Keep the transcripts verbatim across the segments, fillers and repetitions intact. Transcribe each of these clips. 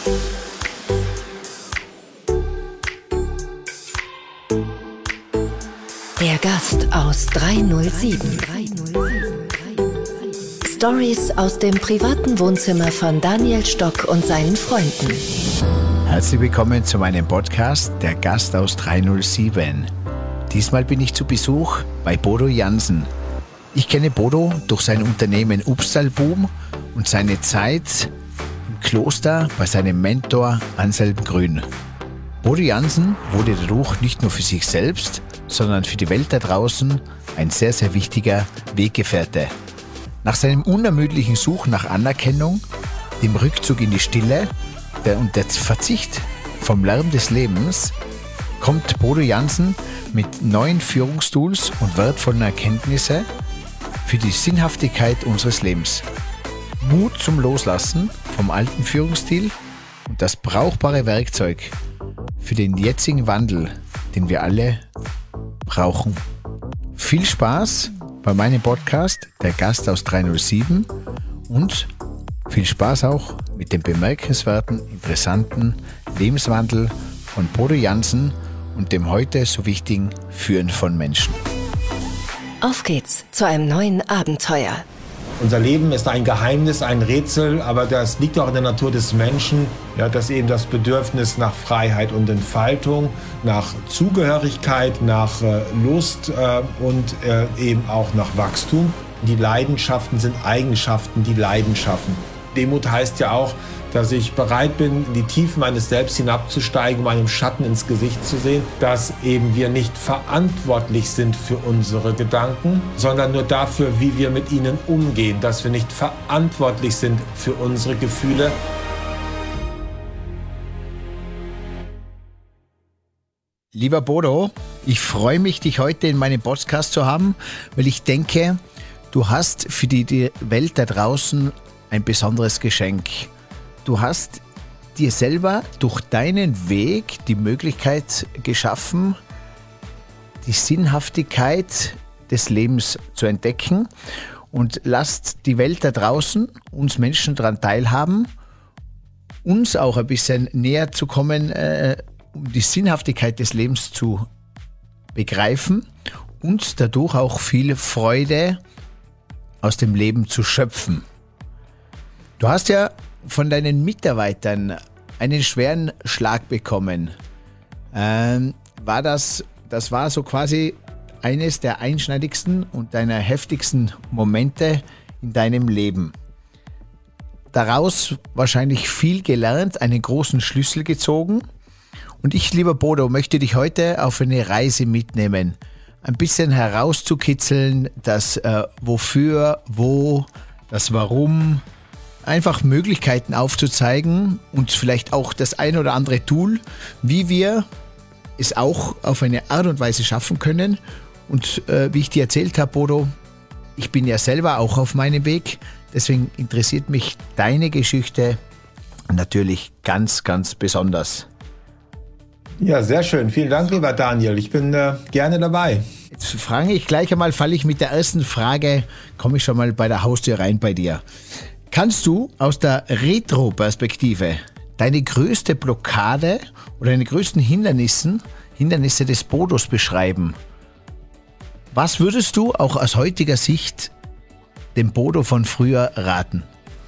Der Gast aus dreihundertsieben. Stories aus dem privaten Wohnzimmer von Daniel Stock und seinen Freunden. Herzlich willkommen zu meinem Podcast Der Gast aus dreihundertsieben. Diesmal bin ich zu Besuch bei Bodo Jansen. Ich kenne Bodo durch sein Unternehmen Upstalboom und seine Zeit im Kloster bei seinem Mentor Anselm Grün. Bodo Jansen wurde dadurch nicht nur für sich selbst, sondern für die Welt da draußen ein sehr, sehr wichtiger Weggefährte. Nach seinem unermüdlichen Suchen nach Anerkennung, dem Rückzug in die Stille der, und der Verzicht vom Lärm des Lebens kommt Bodo Jansen mit neuen Führungstools und wertvollen Erkenntnissen für die Sinnhaftigkeit unseres Lebens. Mut zum Loslassen vom alten Führungsstil und das brauchbare Werkzeug für den jetzigen Wandel, den wir alle brauchen. Viel Spaß bei meinem Podcast Der Gast aus dreihundertsieben und viel Spaß auch mit dem bemerkenswerten, interessanten Lebenswandel von Bodo Jansen und dem heute so wichtigen Führen von Menschen. Auf geht's zu einem neuen Abenteuer. Unser Leben ist ein Geheimnis, ein Rätsel, aber das liegt auch in der Natur des Menschen, ja, dass eben das Bedürfnis nach Freiheit und Entfaltung, nach Zugehörigkeit, nach äh, Lust äh, und äh, eben auch nach Wachstum. Die Leidenschaften sind Eigenschaften, die Leiden schaffen. Demut heißt ja auch, dass ich bereit bin, in die Tiefen meines Selbst hinabzusteigen, um einem Schatten ins Gesicht zu sehen, dass eben wir nicht verantwortlich sind für unsere Gedanken, sondern nur dafür, wie wir mit ihnen umgehen, dass wir nicht verantwortlich sind für unsere Gefühle. Lieber Bodo, ich freue mich, dich heute in meinem Podcast zu haben, weil ich denke, du hast für die, die Welt da draußen ein besonderes Geschenk. Du hast dir selber durch deinen Weg die Möglichkeit geschaffen, die Sinnhaftigkeit des Lebens zu entdecken und lasst die Welt da draußen, uns Menschen daran teilhaben, uns auch ein bisschen näher zu kommen, äh, um die Sinnhaftigkeit des Lebens zu begreifen und dadurch auch viel Freude aus dem Leben zu schöpfen. Du hast ja von deinen Mitarbeitern einen schweren Schlag bekommen. Ähm, war das, das war so quasi eines der einschneidigsten und deiner heftigsten Momente in deinem Leben. Daraus wahrscheinlich viel gelernt, einen großen Schlüssel gezogen. Und ich, lieber Bodo, möchte dich heute auf eine Reise mitnehmen. Ein bisschen herauszukitzeln, das äh, Wofür, Wo, das Warum. Einfach Möglichkeiten aufzuzeigen und vielleicht auch das ein oder andere Tool, wie wir es auch auf eine Art und Weise schaffen können. Und äh, wie ich dir erzählt habe, Bodo, ich bin ja selber auch auf meinem Weg. Deswegen interessiert mich deine Geschichte natürlich ganz, ganz besonders. Ja, sehr schön. Vielen Dank, lieber Daniel. Ich bin äh, gerne dabei. Jetzt frage ich gleich einmal, falle ich mit der ersten Frage, komme ich schon mal bei der Haustür rein bei dir. Kannst du aus der Retro-Perspektive deine größte Blockade oder deine größten Hindernissen, Hindernisse des Bodos beschreiben? Was würdest du auch aus heutiger Sicht dem Bodo von früher raten?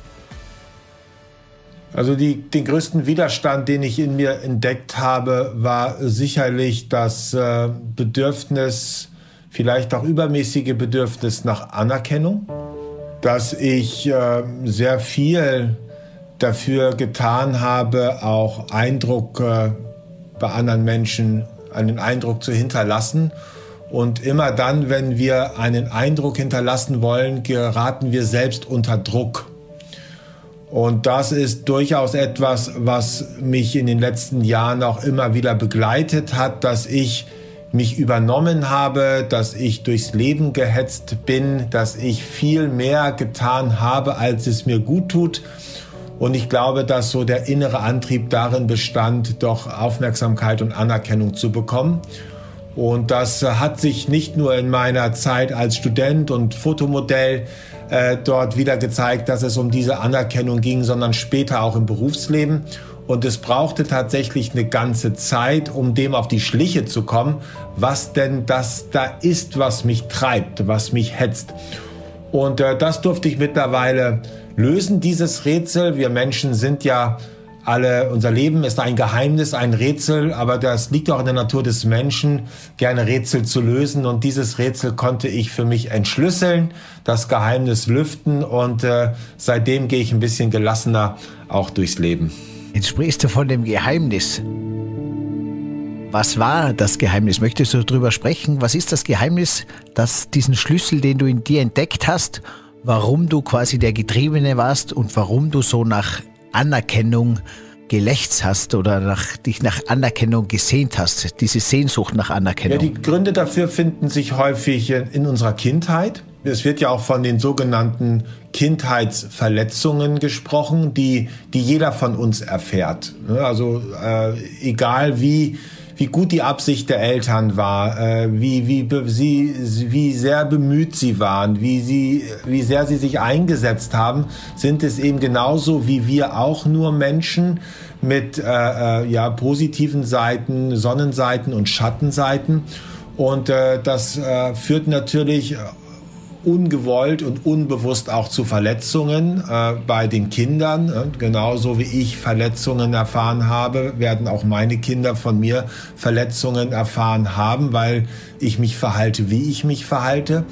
Also die, den größten Widerstand, den ich in mir entdeckt habe, war sicherlich das äh, Bedürfnis, vielleicht auch übermäßige Bedürfnis nach Anerkennung. Dass ich äh, sehr viel dafür getan habe, auch Eindruck äh, bei anderen Menschen, einen Eindruck zu hinterlassen. Und immer dann, wenn wir einen Eindruck hinterlassen wollen, geraten wir selbst unter Druck. Und das ist durchaus etwas, was mich in den letzten Jahren auch immer wieder begleitet hat, dass ich mich übernommen habe, dass ich durchs Leben gehetzt bin, dass ich viel mehr getan habe, als es mir gut tut. Und ich glaube, dass so der innere Antrieb darin bestand, doch Aufmerksamkeit und Anerkennung zu bekommen. Und das hat sich nicht nur in meiner Zeit als Student und Fotomodell äh, dort wieder gezeigt, dass es um diese Anerkennung ging, sondern später auch im Berufsleben. Und es brauchte tatsächlich eine ganze Zeit, um dem auf die Schliche zu kommen, was denn das da ist, was mich treibt, was mich hetzt. Und äh, das durfte ich mittlerweile lösen, dieses Rätsel. Wir Menschen sind ja alle, unser Leben ist ein Geheimnis, ein Rätsel, aber das liegt auch in der Natur des Menschen, gerne Rätsel zu lösen. Und dieses Rätsel konnte ich für mich entschlüsseln, das Geheimnis lüften und äh, seitdem gehe ich ein bisschen gelassener auch durchs Leben. Jetzt sprichst du von dem Geheimnis. Was war das Geheimnis? Möchtest du darüber sprechen? Was ist das Geheimnis, dass diesen Schlüssel, den du in dir entdeckt hast, warum du quasi der Getriebene warst und warum du so nach Anerkennung gelächzt hast oder nach, dich nach Anerkennung gesehnt hast, diese Sehnsucht nach Anerkennung? Ja, die Gründe dafür finden sich häufig in unserer Kindheit. Es wird ja auch von den sogenannten Kindheitsverletzungen gesprochen, die, die jeder von uns erfährt. Also äh, egal wie wie gut die Absicht der Eltern war, äh, wie, wie, sie, wie sehr bemüht sie waren, wie, sie, wie sehr sie sich eingesetzt haben, sind es eben genauso wie wir auch nur Menschen mit äh, äh, ja, positiven Seiten, Sonnenseiten und Schattenseiten. Und äh, das äh, führt natürlich ungewollt und unbewusst auch zu Verletzungen äh, bei den Kindern. Äh, genauso wie ich Verletzungen erfahren habe, werden auch meine Kinder von mir Verletzungen erfahren haben, weil ich mich verhalte, wie ich mich verhalte.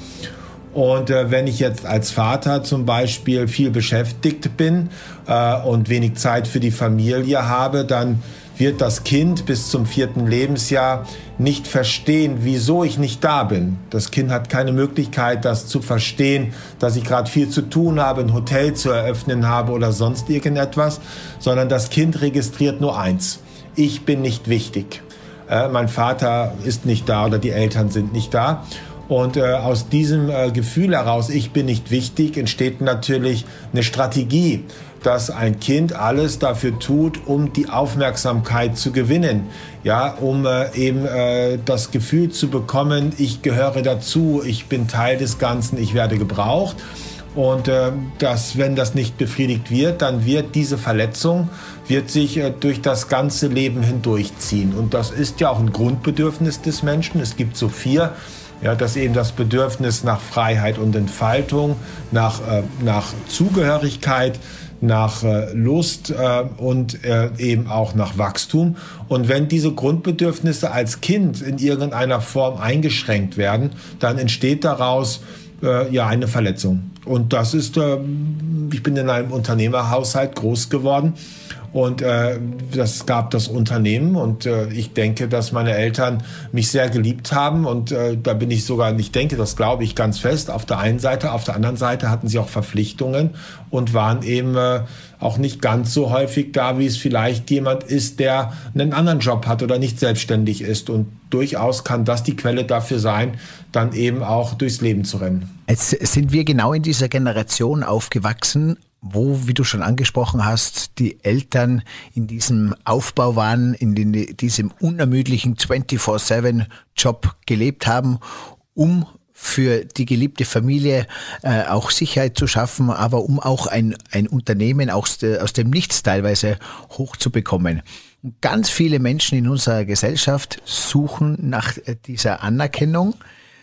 Und äh, wenn ich jetzt als Vater zum Beispiel viel beschäftigt bin äh, und wenig Zeit für die Familie habe, dann wird das Kind bis zum vierten Lebensjahr nicht verstehen, wieso ich nicht da bin. Das Kind hat keine Möglichkeit, das zu verstehen, dass ich gerade viel zu tun habe, ein Hotel zu eröffnen habe oder sonst irgendetwas, sondern das Kind registriert nur eins: Ich bin nicht wichtig. Äh, mein Vater ist nicht da oder die Eltern sind nicht da. Und äh, aus diesem äh, Gefühl heraus, ich bin nicht wichtig, entsteht natürlich eine Strategie, dass ein Kind alles dafür tut, um die Aufmerksamkeit zu gewinnen. Ja, um äh, eben äh, das Gefühl zu bekommen, ich gehöre dazu, ich bin Teil des Ganzen, ich werde gebraucht. Und äh, dass, wenn das nicht befriedigt wird, dann wird diese Verletzung wird sich äh, durch das ganze Leben hindurchziehen. Und das ist ja auch ein Grundbedürfnis des Menschen. Es gibt so vier. Ja, dass eben das Bedürfnis nach Freiheit und Entfaltung, nach, äh, nach Zugehörigkeit, nach äh, Lust äh, und äh, eben auch nach Wachstum. Und wenn diese Grundbedürfnisse als Kind in irgendeiner Form eingeschränkt werden, dann entsteht daraus äh, ja eine Verletzung. Und das ist, äh, ich bin in einem Unternehmerhaushalt groß geworden. Und äh, das gab das Unternehmen und äh, ich denke, dass meine Eltern mich sehr geliebt haben und äh, da bin ich sogar, ich denke, das glaube ich ganz fest, auf der einen Seite, auf der anderen Seite hatten sie auch Verpflichtungen und waren eben äh, auch nicht ganz so häufig da, wie es vielleicht jemand ist, der einen anderen Job hat oder nicht selbstständig ist. Und durchaus kann das die Quelle dafür sein, dann eben auch durchs Leben zu rennen. Jetzt sind wir genau in dieser Generation aufgewachsen, wo, wie du schon angesprochen hast, die Eltern in diesem Aufbau waren, in den, diesem unermüdlichen vierundzwanzig sieben Job gelebt haben, um für die geliebte Familie äh, auch Sicherheit zu schaffen, aber um auch ein, ein Unternehmen aus, de, aus dem Nichts teilweise hochzubekommen. Und ganz viele Menschen in unserer Gesellschaft suchen nach dieser Anerkennung,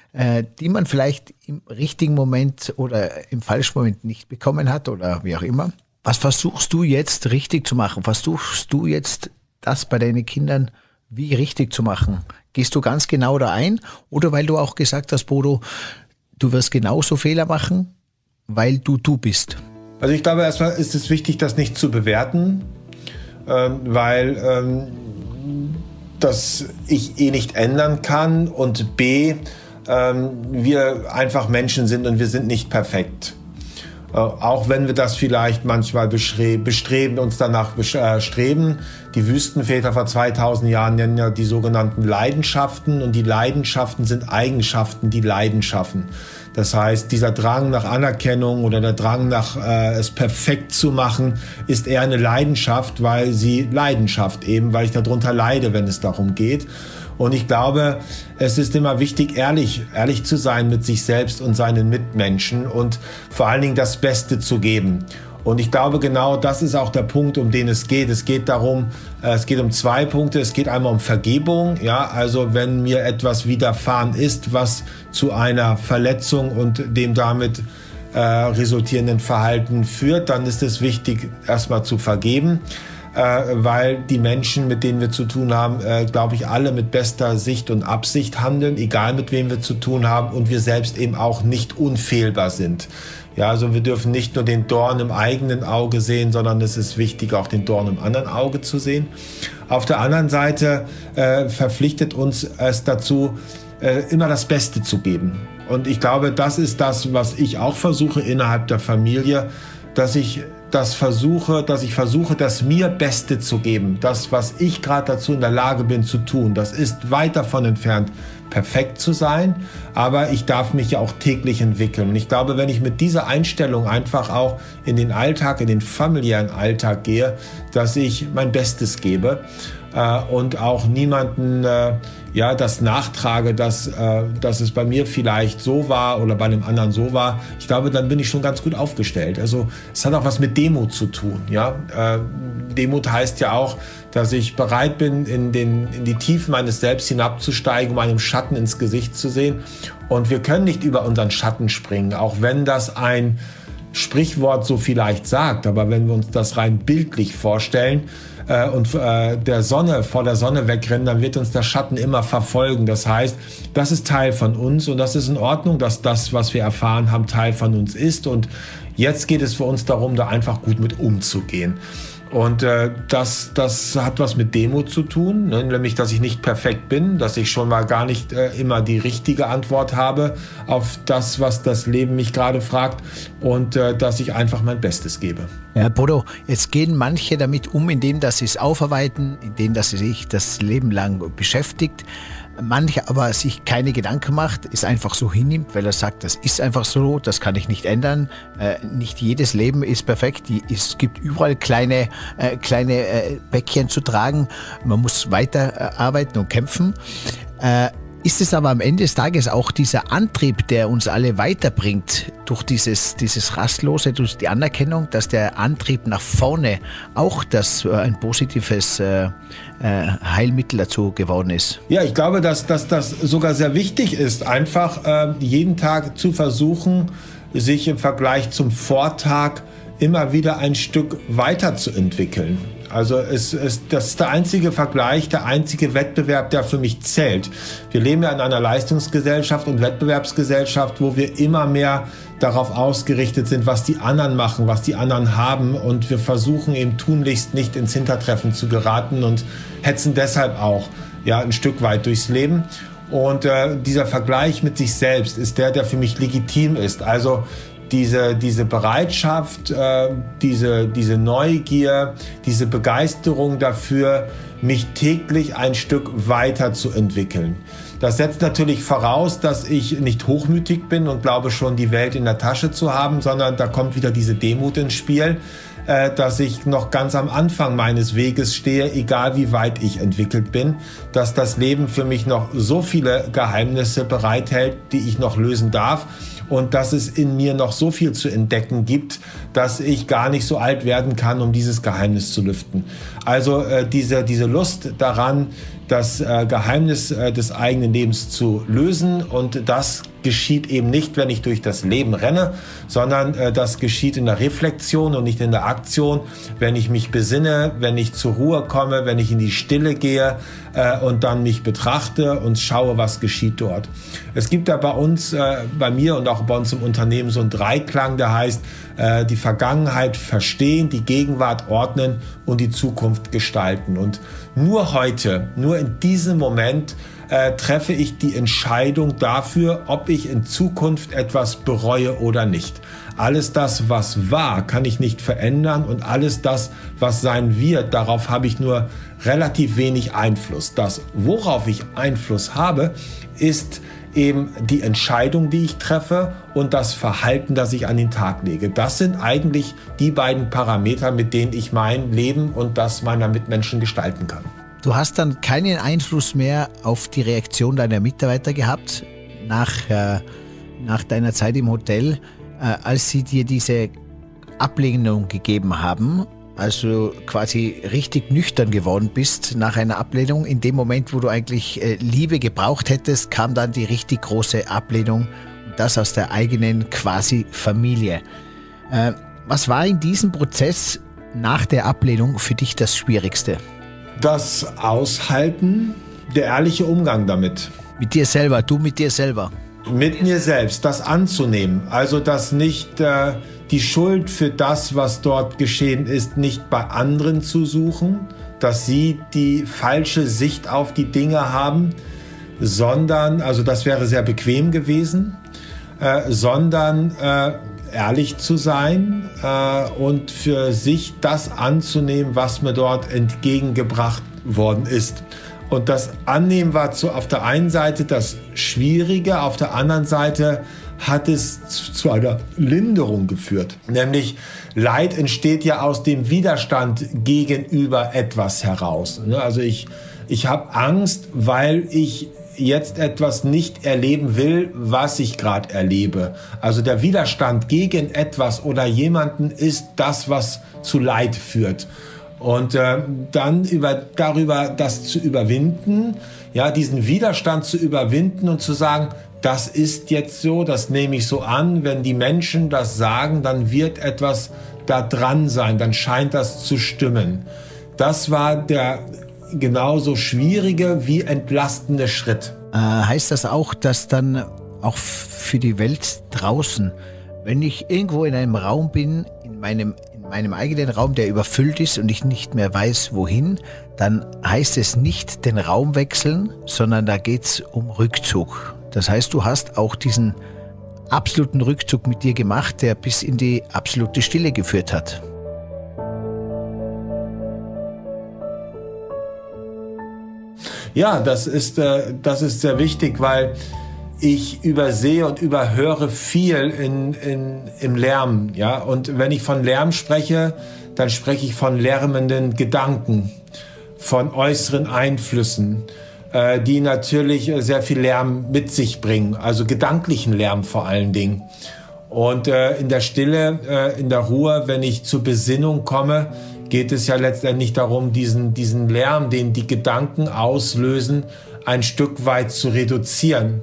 die man vielleicht im richtigen Moment oder im falschen Moment nicht bekommen hat oder wie auch immer. Was versuchst du jetzt richtig zu machen? Versuchst du jetzt das bei deinen Kindern wie richtig zu machen? Gehst du ganz genau da ein? Oder weil du auch gesagt hast, Bodo, du wirst genauso Fehler machen, weil du du bist? Also ich glaube, erstmal ist es wichtig, das nicht zu bewerten, ähm, weil ähm, das ich eh nicht ändern kann und b, wir einfach Menschen sind und wir sind nicht perfekt. Auch wenn wir das vielleicht manchmal bestreben, uns danach bestreben. Die Wüstenväter vor zweitausend Jahren nennen ja die sogenannten Leidenschaften und die Leidenschaften sind Eigenschaften, die Leiden schaffen. Das heißt, dieser Drang nach Anerkennung oder der Drang nach äh, es perfekt zu machen, ist eher eine Leidenschaft, weil sie Leidenschaft eben, weil ich darunter leide, wenn es darum geht. Und ich glaube, es ist immer wichtig, ehrlich, ehrlich zu sein mit sich selbst und seinen Mitmenschen und vor allen Dingen das Beste zu geben. Und ich glaube, genau das ist auch der Punkt, um den es geht. Es geht darum, es geht um zwei Punkte. Es geht einmal um Vergebung. Ja, also wenn mir etwas widerfahren ist, was zu einer Verletzung und dem damit äh, resultierenden Verhalten führt, dann ist es wichtig, erstmal zu vergeben. Weil die Menschen, mit denen wir zu tun haben, äh, glaube ich, alle mit bester Sicht und Absicht handeln, egal mit wem wir zu tun haben, und wir selbst eben auch nicht unfehlbar sind. Ja, also wir dürfen nicht nur den Dorn im eigenen Auge sehen, sondern es ist wichtig, auch den Dorn im anderen Auge zu sehen. Auf der anderen Seite äh, verpflichtet uns es dazu, äh, immer das Beste zu geben. Und ich glaube, das ist das, was ich auch versuche innerhalb der Familie, dass ich das versuche, dass ich versuche, das mir Beste zu geben. Das, was ich gerade dazu in der Lage bin zu tun, das ist weit davon entfernt, perfekt zu sein. Aber ich darf mich ja auch täglich entwickeln. Und ich glaube, wenn ich mit dieser Einstellung einfach auch in den Alltag, in den familiären Alltag gehe, dass ich mein Bestes gebe äh, und auch niemanden äh, ja, das nachtrage, dass, äh, dass es bei mir vielleicht so war oder bei einem anderen so war, ich glaube, dann bin ich schon ganz gut aufgestellt. Also es hat auch was mit Demut zu tun. Ja? Äh, Demut heißt ja auch, dass ich bereit bin, in, den, in die Tiefen meines Selbst hinabzusteigen, um einem Schatten ins Gesicht zu sehen. Und wir können nicht über unseren Schatten springen, auch wenn das ein Sprichwort so vielleicht sagt. Aber wenn wir uns das rein bildlich vorstellen, und äh, der Sonne vor der Sonne wegrennen, dann wird uns der Schatten immer verfolgen. Das heißt, das ist Teil von uns und das ist in Ordnung, dass das, was wir erfahren haben, Teil von uns ist. Und jetzt geht es für uns darum, da einfach gut mit umzugehen. Und äh, das, das hat was mit Demut zu tun, ne? Nämlich, dass ich nicht perfekt bin, dass ich schon mal gar nicht äh, immer die richtige Antwort habe auf das, was das Leben mich gerade fragt, und äh, dass ich einfach mein Bestes gebe. Ja, Bodo, jetzt gehen manche damit um, indem dass sie es aufarbeiten, indem dass sie sich das Leben lang beschäftigt. Manche aber sich keine Gedanken macht, es einfach so hinnimmt, weil er sagt, das ist einfach so, das kann ich nicht ändern. Äh, nicht jedes Leben ist perfekt. Die, es gibt überall kleine, äh, kleine äh, Päckchen zu tragen. Man muss weiterarbeiten und kämpfen. Äh, Ist es aber am Ende des Tages auch dieser Antrieb, der uns alle weiterbringt, durch dieses, dieses Rastlose, durch die Anerkennung, dass der Antrieb nach vorne auch das, äh, ein positives äh, äh, Heilmittel dazu geworden ist? Ja, ich glaube, dass, dass das sogar sehr wichtig ist, einfach äh, jeden Tag zu versuchen, sich im Vergleich zum Vortag immer wieder ein Stück weiterzuentwickeln. Also es, es, das ist der einzige Vergleich, der einzige Wettbewerb, der für mich zählt. Wir leben ja in einer Leistungsgesellschaft und Wettbewerbsgesellschaft, wo wir immer mehr darauf ausgerichtet sind, was die anderen machen, was die anderen haben, und wir versuchen eben tunlichst nicht ins Hintertreffen zu geraten und hetzen deshalb auch ja, ein Stück weit durchs Leben. Und äh, dieser Vergleich mit sich selbst ist der, der für mich legitim ist. Also Diese, diese Bereitschaft, äh, diese, diese Neugier, diese Begeisterung dafür, mich täglich ein Stück weiterzuentwickeln. Das setzt natürlich voraus, dass ich nicht hochmütig bin und glaube schon, die Welt in der Tasche zu haben, sondern da kommt wieder diese Demut ins Spiel, äh, dass ich noch ganz am Anfang meines Weges stehe, egal wie weit ich entwickelt bin, dass das Leben für mich noch so viele Geheimnisse bereithält, die ich noch lösen darf. Und dass es in mir noch so viel zu entdecken gibt, dass ich gar nicht so alt werden kann, um dieses Geheimnis zu lüften. Also äh, diese, diese Lust daran, das äh, Geheimnis äh, des eigenen Lebens zu lösen. Und das geschieht eben nicht, wenn ich durch das Leben renne, sondern äh, das geschieht in der Reflexion und nicht in der Aktion, wenn ich mich besinne, wenn ich zur Ruhe komme, wenn ich in die Stille gehe äh, und dann mich betrachte und schaue, was geschieht dort. Es gibt da bei uns, äh, bei mir und auch bei uns im Unternehmen so einen Dreiklang, der heißt, äh, die Vergangenheit verstehen, die Gegenwart ordnen und die Zukunft gestalten. Und nur heute, nur in diesem Moment äh, treffe ich die Entscheidung dafür, ob ich in Zukunft etwas bereue oder nicht. Alles das, was war, kann ich nicht verändern, und alles das, was sein wird, darauf habe ich nur relativ wenig Einfluss. Das, worauf ich Einfluss habe, ist eben die Entscheidung, die ich treffe, und das Verhalten, das ich an den Tag lege. Das sind eigentlich die beiden Parameter, mit denen ich mein Leben und das meiner Mitmenschen gestalten kann. Du hast dann keinen Einfluss mehr auf die Reaktion deiner Mitarbeiter gehabt nach, äh, nach deiner Zeit im Hotel, äh, als sie dir diese Ablehnung gegeben haben, also quasi richtig nüchtern geworden bist nach einer Ablehnung. In dem Moment, wo du eigentlich äh, Liebe gebraucht hättest, kam dann die richtig große Ablehnung und das aus der eigenen quasi Familie. Äh, was war in diesem Prozess nach der Ablehnung für dich das Schwierigste? Das Aushalten, der ehrliche Umgang damit. Mit dir selber, du mit dir selber. Mit mir selbst, das anzunehmen. Also, dass nicht äh, die Schuld für das, was dort geschehen ist, nicht bei anderen zu suchen, dass sie die falsche Sicht auf die Dinge haben, sondern, also das wäre sehr bequem gewesen, äh, sondern äh, ehrlich zu sein äh, und für sich das anzunehmen, was mir dort entgegengebracht worden ist. Und das Annehmen war zu, auf der einen Seite das Schwierige, auf der anderen Seite hat es zu, zu einer Linderung geführt. Nämlich Leid entsteht ja aus dem Widerstand gegenüber etwas heraus. Also ich, ich habe Angst, weil ich jetzt etwas nicht erleben will, was ich gerade erlebe. Also der Widerstand gegen etwas oder jemanden ist das, was zu Leid führt. Und äh, dann über, darüber das zu überwinden, ja, diesen Widerstand zu überwinden und zu sagen, das ist jetzt so, das nehme ich so an. Wenn die Menschen das sagen, dann wird etwas da dran sein, dann scheint das zu stimmen. Das war der genauso schwierige wie entlastende Schritt. Äh, heißt das auch, dass dann auch für die Welt draußen, wenn ich irgendwo in einem Raum bin, in meinem meinem eigenen Raum, der überfüllt ist und ich nicht mehr weiß, wohin, dann heißt es nicht den Raum wechseln, sondern da geht es um Rückzug. Das heißt, du hast auch diesen absoluten Rückzug mit dir gemacht, der bis in die absolute Stille geführt hat. Ja, das ist, äh, das ist sehr wichtig, weil ich übersehe und überhöre viel in, in, im Lärm. Ja? Und wenn ich von Lärm spreche, dann spreche ich von lärmenden Gedanken, von äußeren Einflüssen, äh, die natürlich sehr viel Lärm mit sich bringen, also gedanklichen Lärm vor allen Dingen. Und äh, in der Stille, äh, in der Ruhe, wenn ich zur Besinnung komme, geht es ja letztendlich darum, diesen, diesen Lärm, den die Gedanken auslösen, ein Stück weit zu reduzieren.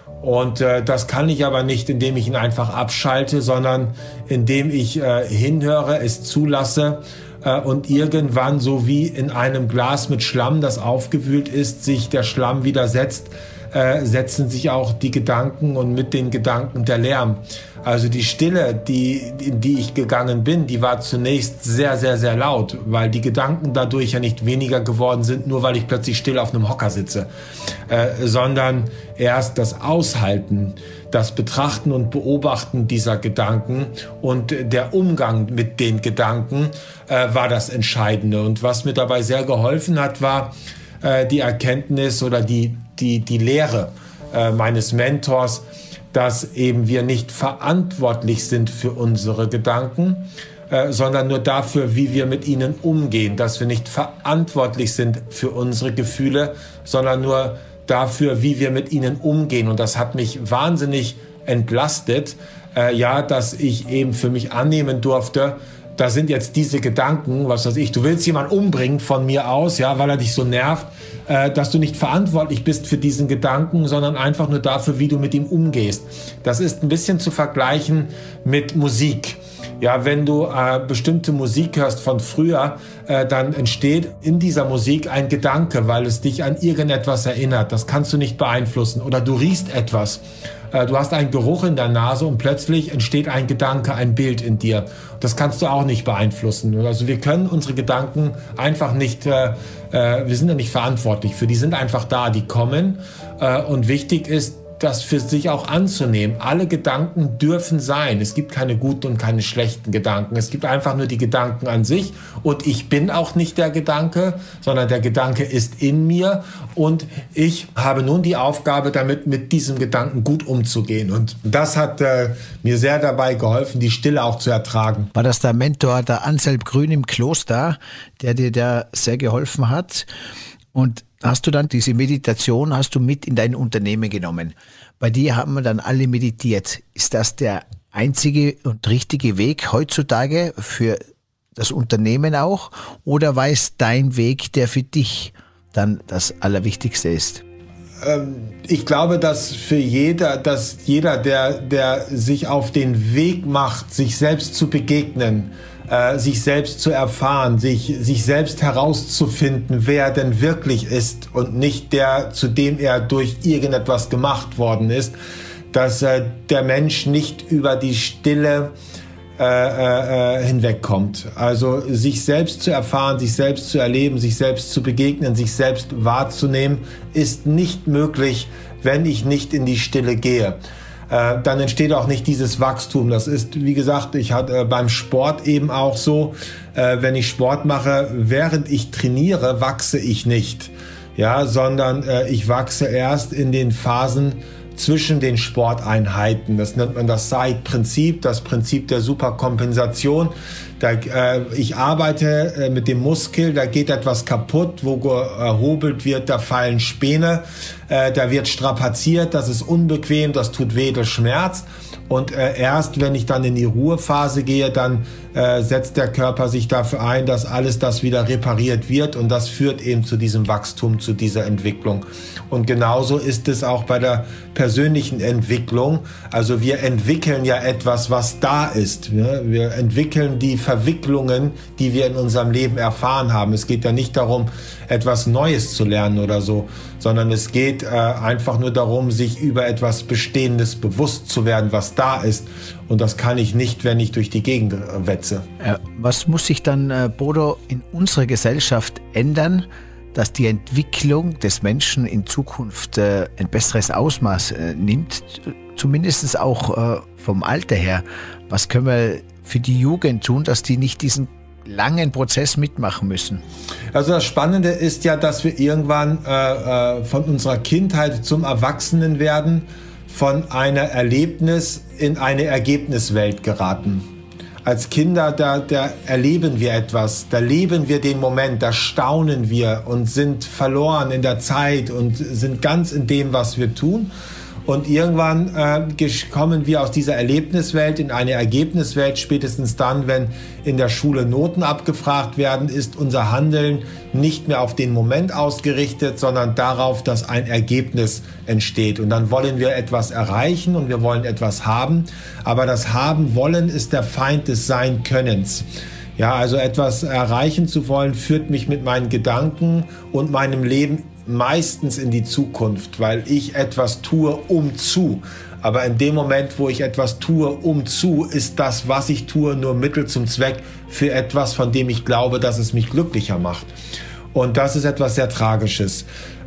Und äh, das kann ich aber nicht, indem ich ihn einfach abschalte, sondern indem ich äh, hinhöre, es zulasse äh, und irgendwann, so wie in einem Glas mit Schlamm, das aufgewühlt ist, sich der Schlamm wieder setzt, äh, setzen sich auch die Gedanken und mit den Gedanken der Lärm. Also die Stille, die, in die ich gegangen bin, die war zunächst sehr, sehr, sehr laut, weil die Gedanken dadurch ja nicht weniger geworden sind, nur weil ich plötzlich still auf einem Hocker sitze, äh, sondern erst das Aushalten, das Betrachten und Beobachten dieser Gedanken und der Umgang mit den Gedanken äh, war das Entscheidende. Und was mir dabei sehr geholfen hat, war äh, die Erkenntnis oder die, die, die Lehre äh, meines Mentors, dass eben wir nicht verantwortlich sind für unsere Gedanken, äh, sondern nur dafür, wie wir mit ihnen umgehen. Dass wir nicht verantwortlich sind für unsere Gefühle, sondern nur dafür, wie wir mit ihnen umgehen. Und das hat mich wahnsinnig entlastet, äh, ja, dass ich eben für mich annehmen durfte, da sind jetzt diese Gedanken, was weiß ich, du willst jemanden umbringen von mir aus, ja, weil er dich so nervt, äh, dass du nicht verantwortlich bist für diesen Gedanken, sondern einfach nur dafür, wie du mit ihm umgehst. Das ist ein bisschen zu vergleichen mit Musik. Ja, wenn du äh, bestimmte Musik hörst von früher, äh, dann entsteht in dieser Musik ein Gedanke, weil es dich an irgendetwas erinnert. Das kannst du nicht beeinflussen. Oder du riechst etwas. Äh, du hast einen Geruch in der Nase und plötzlich entsteht ein Gedanke, ein Bild in dir. Das kannst du auch nicht beeinflussen. Also wir können unsere Gedanken einfach nicht, äh, äh, wir sind ja nicht verantwortlich für. Die sind einfach da, die kommen. Äh, und wichtig ist, das für sich auch anzunehmen. Alle Gedanken dürfen sein. Es gibt keine guten und keine schlechten Gedanken. Es gibt einfach nur die Gedanken an sich. Und ich bin auch nicht der Gedanke, sondern der Gedanke ist in mir. Und ich habe nun die Aufgabe, damit mit diesem Gedanken gut umzugehen. Und das hat äh, mir sehr dabei geholfen, die Stille auch zu ertragen. War das der Mentor, der Anselm Grün im Kloster, der dir da sehr geholfen hat? Und hast du dann diese Meditation, hast du mit in dein Unternehmen genommen? Bei dir haben wir dann alle meditiert. Ist das der einzige und richtige Weg heutzutage für das Unternehmen auch? Oder war es dein Weg, der für dich dann das Allerwichtigste ist? Ich glaube, dass für jeder, dass jeder, der, der sich auf den Weg macht, sich selbst zu begegnen, äh, sich selbst zu erfahren, sich, sich selbst herauszufinden, wer er denn wirklich ist und nicht der, zu dem er durch irgendetwas gemacht worden ist, dass äh, der Mensch nicht über die Stille Äh, äh, hinwegkommt. Also sich selbst zu erfahren, sich selbst zu erleben, sich selbst zu begegnen, sich selbst wahrzunehmen, ist nicht möglich, wenn ich nicht in die Stille gehe. Äh, dann entsteht auch nicht dieses Wachstum. Das ist, wie gesagt, ich hatte äh, beim Sport eben auch so, äh, wenn ich Sport mache, während ich trainiere, wachse ich nicht, ja, sondern äh, ich wachse erst in den Phasen zwischen den Sporteinheiten. Das nennt man das Side-Prinzip, das Prinzip der Superkompensation. Da, äh, ich arbeite äh, mit dem Muskel, da geht etwas kaputt, wo gehobelt wird, da fallen Späne, äh, da wird strapaziert, das ist unbequem, das tut weh, das schmerzt. Und äh, erst wenn ich dann in die Ruhephase gehe, dann äh, setzt der Körper sich dafür ein, dass alles das wieder repariert wird, und das führt eben zu diesem Wachstum, zu dieser Entwicklung. Und genauso ist es auch bei der persönlichen Entwicklung. Also wir entwickeln ja etwas, was da ist. Ne? Wir entwickeln die Verwicklungen, die wir in unserem Leben erfahren haben. Es geht ja nicht darum, etwas Neues zu lernen oder so, sondern es geht äh, einfach nur darum, sich über etwas Bestehendes bewusst zu werden, was da ist. Und das kann ich nicht, wenn ich durch die Gegend wetze. Was muss sich dann, äh, Bodo, in unserer Gesellschaft ändern, dass die Entwicklung des Menschen in Zukunft äh, ein besseres Ausmaß äh, nimmt, zumindest auch äh, vom Alter her? Was können wir für die Jugend tun, dass die nicht diesen langen Prozess mitmachen müssen? Also das Spannende ist ja, dass wir irgendwann äh, äh, von unserer Kindheit zum Erwachsenen werden, von einer Erlebnis in eine Ergebniswelt geraten. Als Kinder, da, da erleben wir etwas, da leben wir den Moment, da staunen wir und sind verloren in der Zeit und sind ganz in dem, was wir tun. Und irgendwann äh, kommen wir aus dieser Erlebniswelt in eine Ergebniswelt. Spätestens dann, wenn in der Schule Noten abgefragt werden, ist unser Handeln nicht mehr auf den Moment ausgerichtet, sondern darauf, dass ein Ergebnis entsteht. Und dann wollen wir etwas erreichen und wir wollen etwas haben. Aber das Haben wollen ist der Feind des Sein-Könnens. Ja, also etwas erreichen zu wollen, führt mich mit meinen Gedanken und meinem Leben meistens in die Zukunft, weil ich etwas tue, um zu. Aber in dem Moment, wo ich etwas tue, um zu, ist das, was ich tue, nur Mittel zum Zweck für etwas, von dem ich glaube, dass es mich glücklicher macht. Und das ist etwas sehr Tragisches.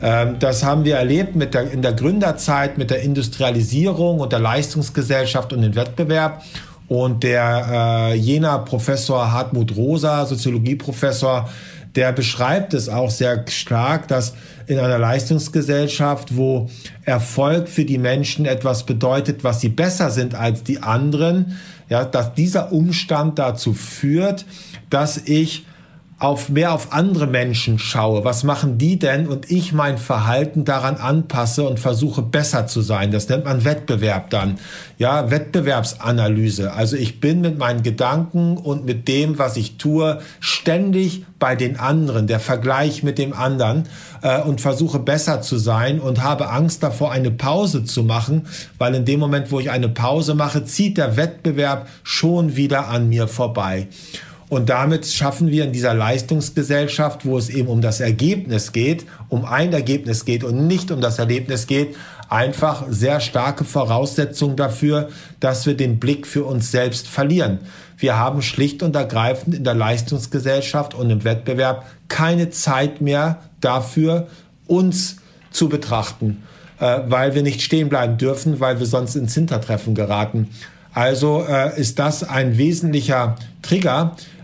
Das haben wir erlebt mit der, in der Gründerzeit, mit der Industrialisierung und der Leistungsgesellschaft und dem Wettbewerb. Und der äh, jener Professor Hartmut Rosa, Soziologieprofessor, der beschreibt es auch sehr stark, dass in einer Leistungsgesellschaft, wo Erfolg für die Menschen etwas bedeutet, was sie besser sind als die anderen, ja, dass dieser Umstand dazu führt, dass ich auf mehr auf andere Menschen schaue. Was machen die denn? Und ich mein Verhalten daran anpasse und versuche besser zu sein. Das nennt man Wettbewerb dann. Ja, Wettbewerbsanalyse. Also ich bin mit meinen Gedanken und mit dem, was ich tue, ständig bei den anderen, der Vergleich mit dem anderen, äh, und versuche besser zu sein und habe Angst davor, eine Pause zu machen, weil in dem Moment, wo ich eine Pause mache, zieht der Wettbewerb schon wieder an mir vorbei. Und damit schaffen wir in dieser Leistungsgesellschaft, wo es eben um das Ergebnis geht, um ein Ergebnis geht und nicht um das Erlebnis geht, einfach sehr starke Voraussetzungen dafür, dass wir den Blick für uns selbst verlieren. Wir haben schlicht und ergreifend in der Leistungsgesellschaft und im Wettbewerb keine Zeit mehr dafür, uns zu betrachten, weil wir nicht stehen bleiben dürfen, weil wir sonst ins Hintertreffen geraten. Also ist das ein wesentlicher Trigger,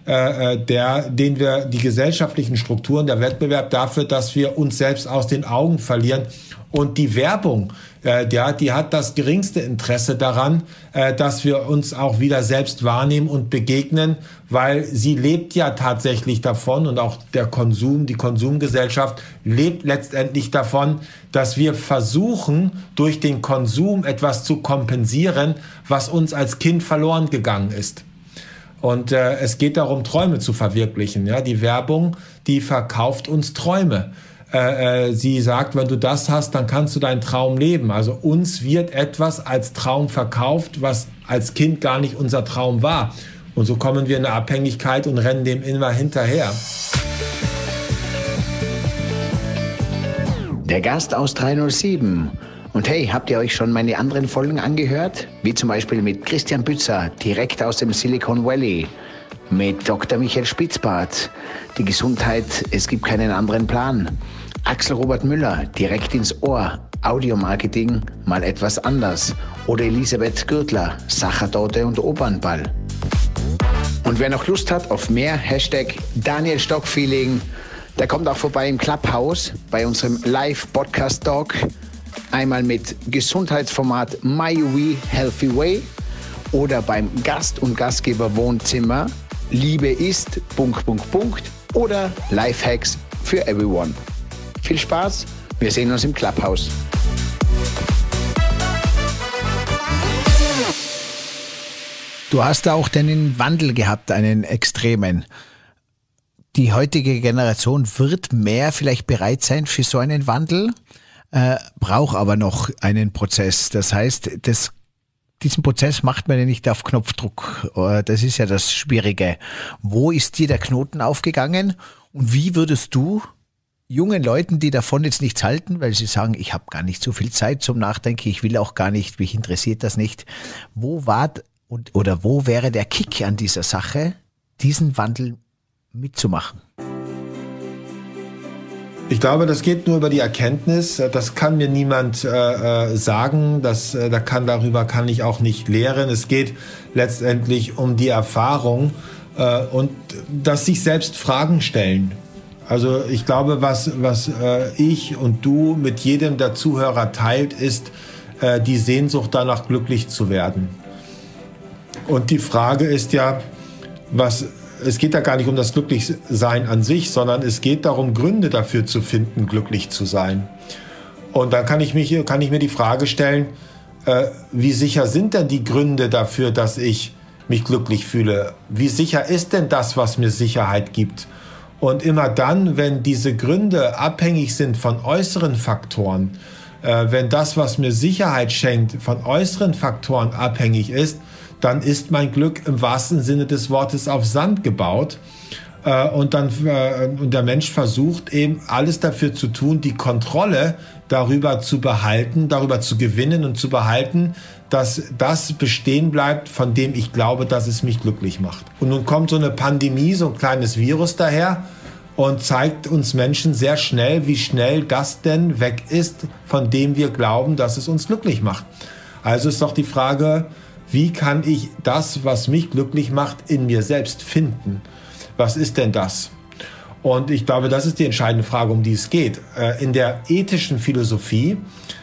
äh, der, den wir die gesellschaftlichen Strukturen, der Wettbewerb dafür, dass wir uns selbst aus den Augen verlieren. Und die Werbung, äh, die, die hat das geringste Interesse daran, äh, dass wir uns auch wieder selbst wahrnehmen und begegnen, weil sie lebt ja tatsächlich davon und auch der Konsum, die Konsumgesellschaft lebt letztendlich davon, dass wir versuchen, durch den Konsum etwas zu kompensieren, was uns als Kind verloren gegangen ist. Und äh, es geht darum, Träume zu verwirklichen. Ja? Die Werbung, die verkauft uns Träume. Äh, äh, sie sagt, wenn du das hast, dann kannst du deinen Traum leben. Also uns wird etwas als Traum verkauft, was als Kind gar nicht unser Traum war. Und so kommen wir in eine Abhängigkeit und rennen dem immer hinterher. Der Gast aus drei null sieben. Und hey, habt ihr euch schon meine anderen Folgen angehört? Wie zum Beispiel mit Christian Bützer, direkt aus dem Silicon Valley. Mit Doktor Michael Spitzbart, die Gesundheit, es gibt keinen anderen Plan. Axel Robert Müller, direkt ins Ohr, Audiomarketing, mal etwas anders. Oder Elisabeth Gürtler, Sachertorte und Opernball. Und wer noch Lust hat auf mehr, Hashtag Daniel Stock Feeling, der kommt auch vorbei im Clubhouse bei unserem Live-Podcast-Talk. Einmal mit Gesundheitsformat My Way Healthy Way oder beim Gast- und Gastgeber-Wohnzimmer Liebe ist... Punkt, Punkt, Punkt oder Lifehacks für everyone. Viel Spaß, wir sehen uns im Clubhouse. Du hast da auch einen Wandel gehabt, einen extremen. Die heutige Generation wird mehr vielleicht bereit sein für so einen Wandel, äh, braucht aber noch einen Prozess. Das heißt, das Diesen Prozess macht man ja nicht auf Knopfdruck. Das ist ja das Schwierige. Wo ist dir der Knoten aufgegangen und wie würdest du jungen Leuten, die davon jetzt nichts halten, weil sie sagen, ich habe gar nicht so viel Zeit zum Nachdenken, ich will auch gar nicht, mich interessiert das nicht, wo war und oder wo wäre der Kick an dieser Sache, diesen Wandel mitzumachen? Ich glaube, das geht nur über die Erkenntnis. Das kann mir niemand äh, sagen. Das, äh, da kann, darüber kann ich auch nicht lehren. Es geht letztendlich um die Erfahrung äh, und das sich selbst Fragen stellen. Also ich glaube, was, was äh, ich und du mit jedem der Zuhörer teilt, ist äh, die Sehnsucht danach, glücklich zu werden. Und die Frage ist ja, was... Es geht da gar nicht um das Glücklichsein an sich, sondern es geht darum, Gründe dafür zu finden, glücklich zu sein. Und dann kann ich, mich, kann ich mir die Frage stellen, äh, wie sicher sind denn die Gründe dafür, dass ich mich glücklich fühle? Wie sicher ist denn das, was mir Sicherheit gibt? Und immer dann, wenn diese Gründe abhängig sind von äußeren Faktoren, äh, wenn das, was mir Sicherheit schenkt, von äußeren Faktoren abhängig ist, dann ist mein Glück im wahrsten Sinne des Wortes auf Sand gebaut. Äh, und, dann, äh, und der Mensch versucht eben alles dafür zu tun, die Kontrolle darüber zu behalten, darüber zu gewinnen und zu behalten, dass das bestehen bleibt, von dem ich glaube, dass es mich glücklich macht. Und nun kommt so eine Pandemie, so ein kleines Virus daher und zeigt uns Menschen sehr schnell, wie schnell das denn weg ist, von dem wir glauben, dass es uns glücklich macht. Also ist doch die Frage, wie kann ich das, was mich glücklich macht, in mir selbst finden? Was ist denn das? Und ich glaube, das ist die entscheidende Frage, um die es geht. In der ethischen Philosophie,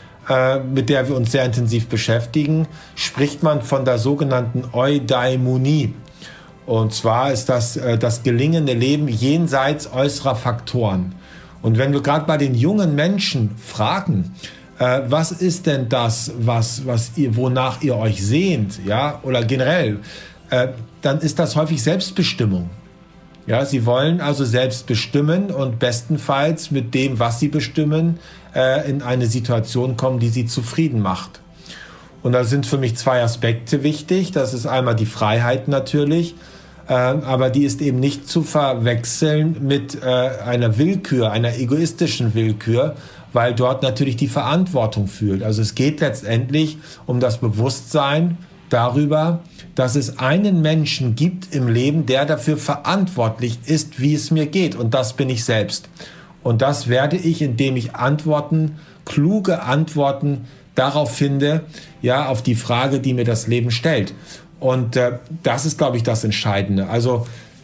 mit der wir uns sehr intensiv beschäftigen, spricht man von der sogenannten Eudaimonie. Und zwar ist das das gelingende Leben jenseits äußerer Faktoren. Und wenn wir gerade bei den jungen Menschen fragen, Äh, was ist denn das, was, was ihr, wonach ihr euch sehnt, ja, oder generell, äh, dann ist das häufig Selbstbestimmung. Ja, sie wollen also selbst bestimmen und bestenfalls mit dem, was sie bestimmen, äh, in eine Situation kommen, die sie zufrieden macht. Und da sind für mich zwei Aspekte wichtig. Das ist einmal die Freiheit natürlich, äh, aber die ist eben nicht zu verwechseln mit äh, einer Willkür, einer egoistischen Willkür, weil dort natürlich die Verantwortung fühlt. Also es geht letztendlich um das Bewusstsein darüber, dass es einen Menschen gibt im Leben, der dafür verantwortlich ist, wie es mir geht. Und das bin ich selbst. Und das werde ich, indem ich Antworten, kluge Antworten darauf finde, ja, auf die Frage, die mir das Leben stellt. Und äh, das ist, glaube ich, das Entscheidende. Also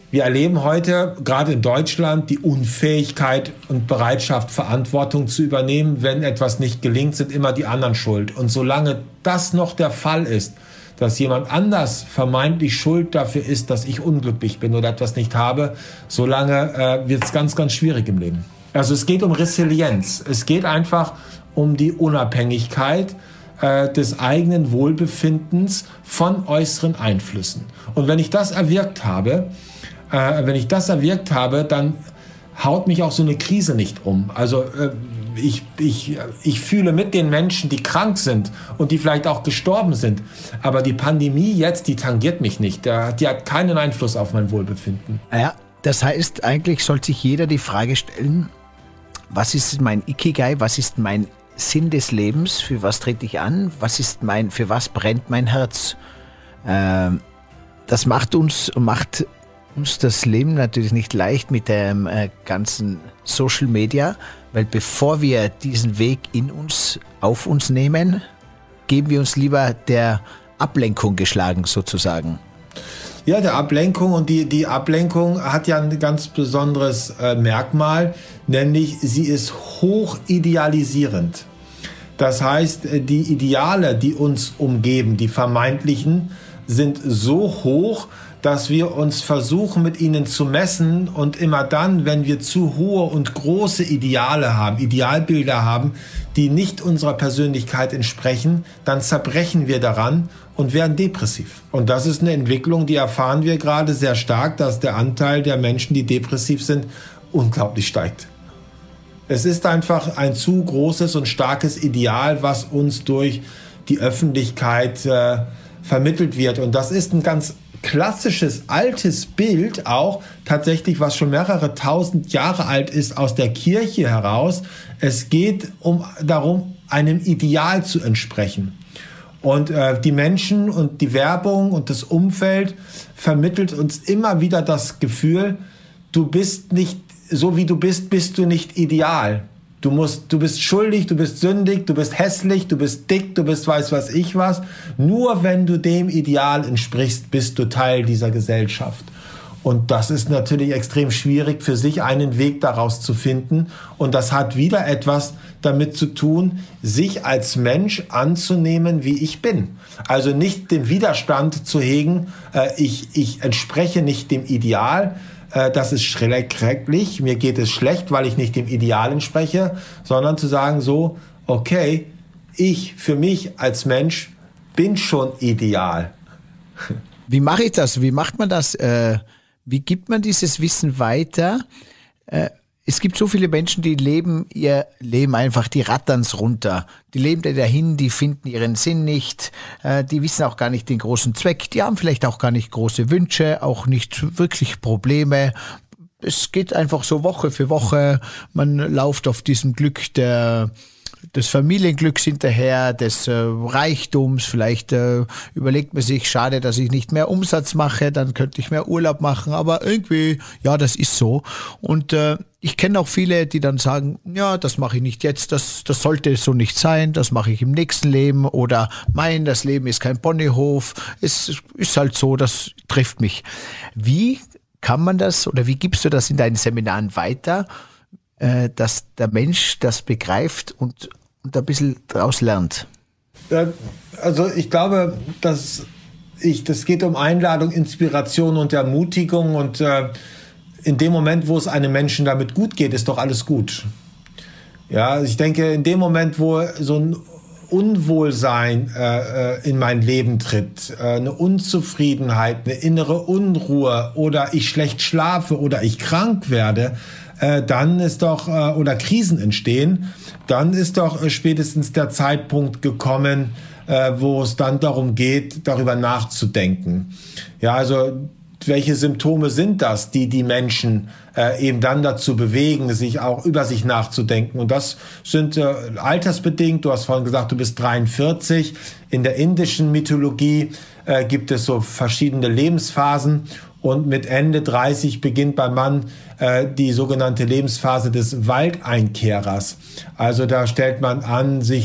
Wir erleben heute, gerade in Deutschland, die Unfähigkeit und Bereitschaft, Verantwortung zu übernehmen. Wenn etwas nicht gelingt, sind immer die anderen schuld. Und solange das noch der Fall ist, dass jemand anders vermeintlich schuld dafür ist, dass ich unglücklich bin oder etwas nicht habe, solange äh, wird es ganz, ganz schwierig im Leben. Also es geht um Resilienz. Es geht einfach um die Unabhängigkeit äh, des eigenen Wohlbefindens von äußeren Einflüssen. Und wenn ich das erwirkt habe, Äh, wenn ich das erwirkt habe, dann haut mich auch so eine Krise nicht um. Also äh, ich, ich, ich fühle mit den Menschen, die krank sind und die vielleicht auch gestorben sind. Aber die Pandemie jetzt, die tangiert mich nicht. Die hat keinen Einfluss auf mein Wohlbefinden. Ja, das heißt, eigentlich sollte sich jeder die Frage stellen, was ist mein Ikigai, was ist mein Sinn des Lebens, für was trete ich an, was ist mein, für was brennt mein Herz. Ähm, das macht uns, macht uns das Leben natürlich nicht leicht mit dem äh, ganzen Social Media, weil bevor wir diesen Weg in uns, auf uns nehmen, geben wir uns lieber der Ablenkung geschlagen sozusagen. Ja, der Ablenkung, und die, die Ablenkung hat ja ein ganz besonderes äh, Merkmal, nämlich sie ist hoch idealisierend. Das heißt, die Ideale, die uns umgeben, die vermeintlichen, sind so hoch, dass wir uns versuchen, mit ihnen zu messen, und immer dann, wenn wir zu hohe und große Ideale haben, Idealbilder haben, die nicht unserer Persönlichkeit entsprechen, dann zerbrechen wir daran und werden depressiv. Und das ist eine Entwicklung, die erfahren wir gerade sehr stark, dass der Anteil der Menschen, die depressiv sind, unglaublich steigt. Es ist einfach ein zu großes und starkes Ideal, was uns durch die Öffentlichkeit äh, vermittelt wird. Und das ist ein ganz klassisches, altes Bild auch, tatsächlich, was schon mehrere tausend Jahre alt ist, aus der Kirche heraus. Es geht um darum, einem Ideal zu entsprechen. Und äh, die Menschen und die Werbung und das Umfeld vermittelt uns immer wieder das Gefühl, du bist nicht, so wie du bist, bist du nicht ideal. Du musst, du bist schuldig, du bist sündig, du bist hässlich, du bist dick, du bist weiß was ich was. Nur wenn du dem Ideal entsprichst, bist du Teil dieser Gesellschaft. Und das ist natürlich extrem schwierig, für sich einen Weg daraus zu finden. Und das hat wieder etwas damit zu tun, sich als Mensch anzunehmen, wie ich bin. Also nicht den Widerstand zu hegen, äh, ich, ich entspreche nicht dem Ideal, das ist schrecklich, mir geht es schlecht, weil ich nicht dem Ideal entspreche, sondern zu sagen so, okay, ich für mich als Mensch bin schon ideal. Wie mache ich das? Wie macht man das? Wie gibt man dieses Wissen weiter? Es gibt so viele Menschen, die leben ihr Leben einfach, die rattern's runter. Die leben da dahin, die finden ihren Sinn nicht, die wissen auch gar nicht den großen Zweck, die haben vielleicht auch gar nicht große Wünsche, auch nicht wirklich Probleme. Es geht einfach so Woche für Woche, man läuft auf diesem Glück der des Familienglücks hinterher, des äh, Reichtums. Vielleicht äh, überlegt man sich, schade, dass ich nicht mehr Umsatz mache, dann könnte ich mehr Urlaub machen, aber irgendwie, ja, das ist so. Und äh, ich kenne auch viele, die dann sagen, ja, das mache ich nicht jetzt, das, das sollte so nicht sein, das mache ich im nächsten Leben, oder mein, das Leben ist kein Ponyhof, es ist halt so, das trifft mich. Wie kann man das, oder wie gibst du das in deinen Seminaren weiter, dass der Mensch das begreift und, und ein bisschen daraus lernt? Also ich glaube, dass ich, das geht um Einladung, Inspiration und Ermutigung, und äh, in dem Moment, wo es einem Menschen damit gut geht, ist doch alles gut. Ja, ich denke, in dem Moment, wo so ein Unwohlsein äh, in mein Leben tritt, äh, eine Unzufriedenheit, eine innere Unruhe, oder ich schlecht schlafe oder ich krank werde, äh, dann ist doch, äh, oder Krisen entstehen, dann ist doch äh, spätestens der Zeitpunkt gekommen, äh, wo es dann darum geht, darüber nachzudenken. Ja, also welche Symptome sind das, die die Menschen äh, eben dann dazu bewegen, sich auch über sich nachzudenken? Und das sind äh, altersbedingt. Du hast vorhin gesagt, du bist dreiundvierzig. In der indischen Mythologie äh, gibt es so verschiedene Lebensphasen. Und mit Ende dreißig beginnt beim Mann äh, die sogenannte Lebensphase des Waldeinkehrers. Also da stellt man an, sich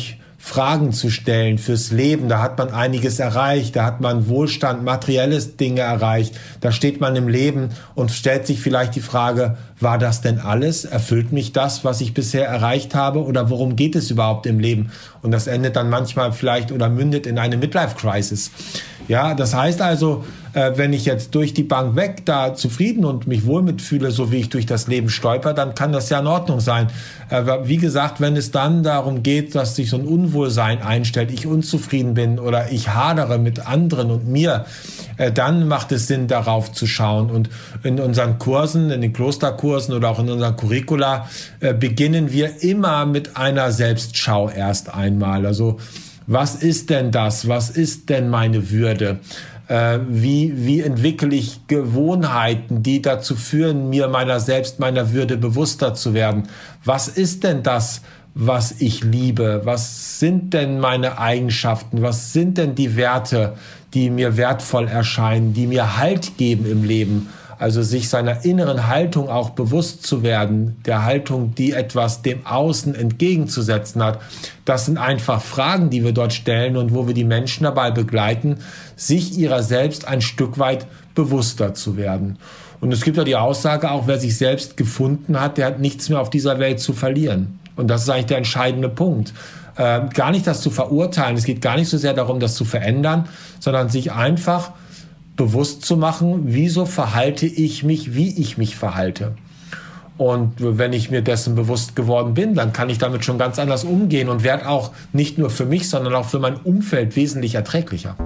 Fragen zu stellen fürs Leben. Da hat man einiges erreicht, da hat man Wohlstand, materielles Dinge erreicht. Da steht man im Leben und stellt sich vielleicht die Frage, war das denn alles? Erfüllt mich das, was ich bisher erreicht habe? Oder worum geht es überhaupt im Leben? Und das endet dann manchmal vielleicht oder mündet in eine Midlife-Crisis. Ja, das heißt also, wenn ich jetzt durch die Bank weg da zufrieden und mich wohl mitfühle, so wie ich durch das Leben stolper, dann kann das ja in Ordnung sein. Aber wie gesagt, wenn es dann darum geht, dass sich so ein Unwohlsein einstellt, ich unzufrieden bin oder ich hadere mit anderen und mir, dann macht es Sinn, darauf zu schauen. Und in unseren Kursen, in den Klosterkursen oder auch in unseren Curricula beginnen wir immer mit einer Selbstschau erst einmal. Also was ist denn das? Was ist denn meine Würde? Äh, wie, wie entwickle ich Gewohnheiten, die dazu führen, mir meiner selbst, meiner Würde bewusster zu werden? Was ist denn das, was ich liebe? Was sind denn meine Eigenschaften? Was sind denn die Werte, die mir wertvoll erscheinen, die mir Halt geben im Leben? Also sich seiner inneren Haltung auch bewusst zu werden, der Haltung, die etwas dem Außen entgegenzusetzen hat. Das sind einfach Fragen, die wir dort stellen und wo wir die Menschen dabei begleiten, sich ihrer selbst ein Stück weit bewusster zu werden. Und es gibt ja die Aussage, auch wer sich selbst gefunden hat, der hat nichts mehr auf dieser Welt zu verlieren. Und das ist eigentlich der entscheidende Punkt. Äh, gar nicht das zu verurteilen, es geht gar nicht so sehr darum, das zu verändern, sondern sich einfach bewusst zu machen, wieso verhalte ich mich, wie ich mich verhalte. Und wenn ich mir dessen bewusst geworden bin, dann kann ich damit schon ganz anders umgehen und werde auch nicht nur für mich, sondern auch für mein Umfeld wesentlich erträglicher.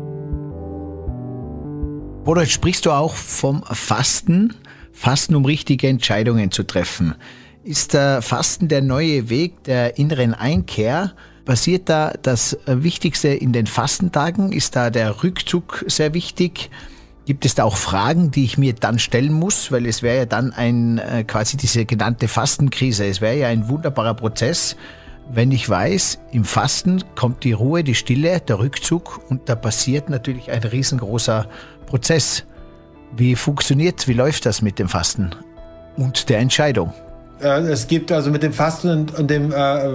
Bodo, jetzt sprichst du auch vom Fasten, Fasten, um richtige Entscheidungen zu treffen. Ist der Fasten der neue Weg der inneren Einkehr? Passiert da das Wichtigste in den Fastentagen? Ist da der Rückzug sehr wichtig? Gibt es da auch Fragen, die ich mir dann stellen muss? Weil es wäre ja dann ein, quasi diese genannte Fastenkrise. Es wäre ja ein wunderbarer Prozess, wenn ich weiß, im Fasten kommt die Ruhe, die Stille, der Rückzug und da passiert natürlich ein riesengroßer Prozess. Wie funktioniert, wie läuft das mit dem Fasten und der Entscheidung? Es gibt also mit dem Fasten und, und dem, äh,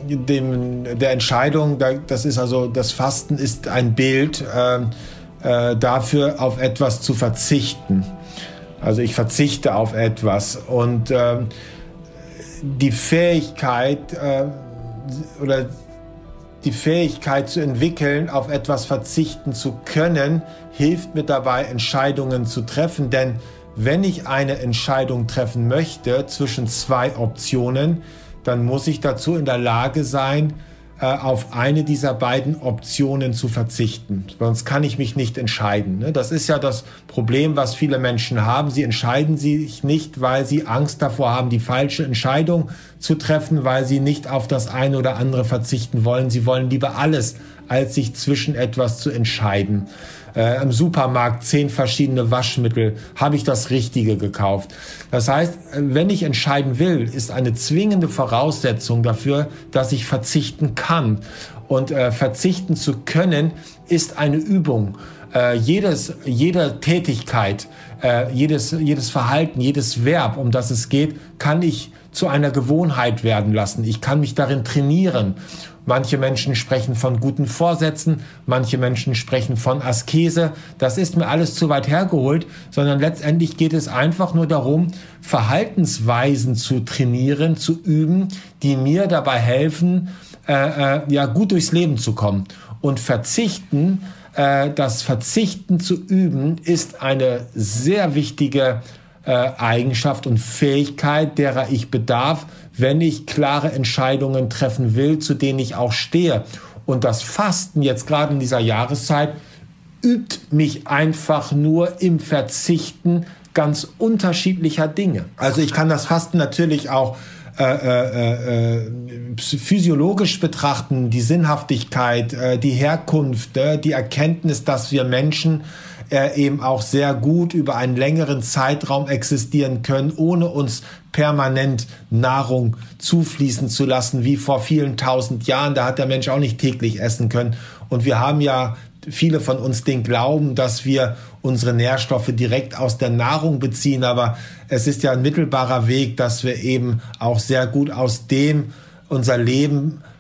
dem der Entscheidung, das ist also das Fasten ist ein Bild äh, äh, dafür, auf etwas zu verzichten. Also ich verzichte auf etwas und äh, die Fähigkeit äh, oder die Fähigkeit zu entwickeln, auf etwas verzichten zu können, hilft mir dabei, Entscheidungen zu treffen, denn wenn ich eine Entscheidung treffen möchte zwischen zwei Optionen, dann muss ich dazu in der Lage sein, auf eine dieser beiden Optionen zu verzichten. Sonst kann ich mich nicht entscheiden. Das ist ja das Problem, was viele Menschen haben. Sie entscheiden sich nicht, weil sie Angst davor haben, die falsche Entscheidung zu treffen, weil sie nicht auf das eine oder andere verzichten wollen. Sie wollen lieber alles, als sich zwischen etwas zu entscheiden. Äh, im Supermarkt zehn verschiedene Waschmittel, habe ich das Richtige gekauft. Das heißt, wenn ich entscheiden will, ist eine zwingende Voraussetzung dafür, dass ich verzichten kann. Und äh, verzichten zu können, ist eine Übung. Äh, jedes, jede Tätigkeit, äh, jedes, jedes Verhalten, jedes Verb, um das es geht, kann ich zu einer Gewohnheit werden lassen. Ich kann mich darin trainieren. Manche Menschen sprechen von guten Vorsätzen, manche Menschen sprechen von Askese. Das ist mir alles zu weit hergeholt, sondern letztendlich geht es einfach nur darum, Verhaltensweisen zu trainieren, zu üben, die mir dabei helfen, äh, äh, ja, gut durchs Leben zu kommen. Und Verzichten, äh, das Verzichten zu üben, ist eine sehr wichtige äh, Eigenschaft und Fähigkeit, derer ich bedarf, wenn ich klare Entscheidungen treffen will, zu denen ich auch stehe. Und das Fasten jetzt gerade in dieser Jahreszeit übt mich einfach nur im Verzichten ganz unterschiedlicher Dinge. Also ich kann das Fasten natürlich auch äh, äh, äh, physiologisch betrachten, die Sinnhaftigkeit, äh, die Herkunft, äh, die Erkenntnis, dass wir Menschen äh, eben auch sehr gut über einen längeren Zeitraum existieren können, ohne uns permanent Nahrung zufließen zu lassen, wie vor vielen tausend Jahren. Da hat der Mensch auch nicht täglich essen können. Und wir haben ja, viele von uns, den Glauben, dass wir unsere Nährstoffe direkt aus der Nahrung beziehen. Aber es ist ja ein mittelbarer Weg, dass wir eben auch sehr gut aus dem unser Leben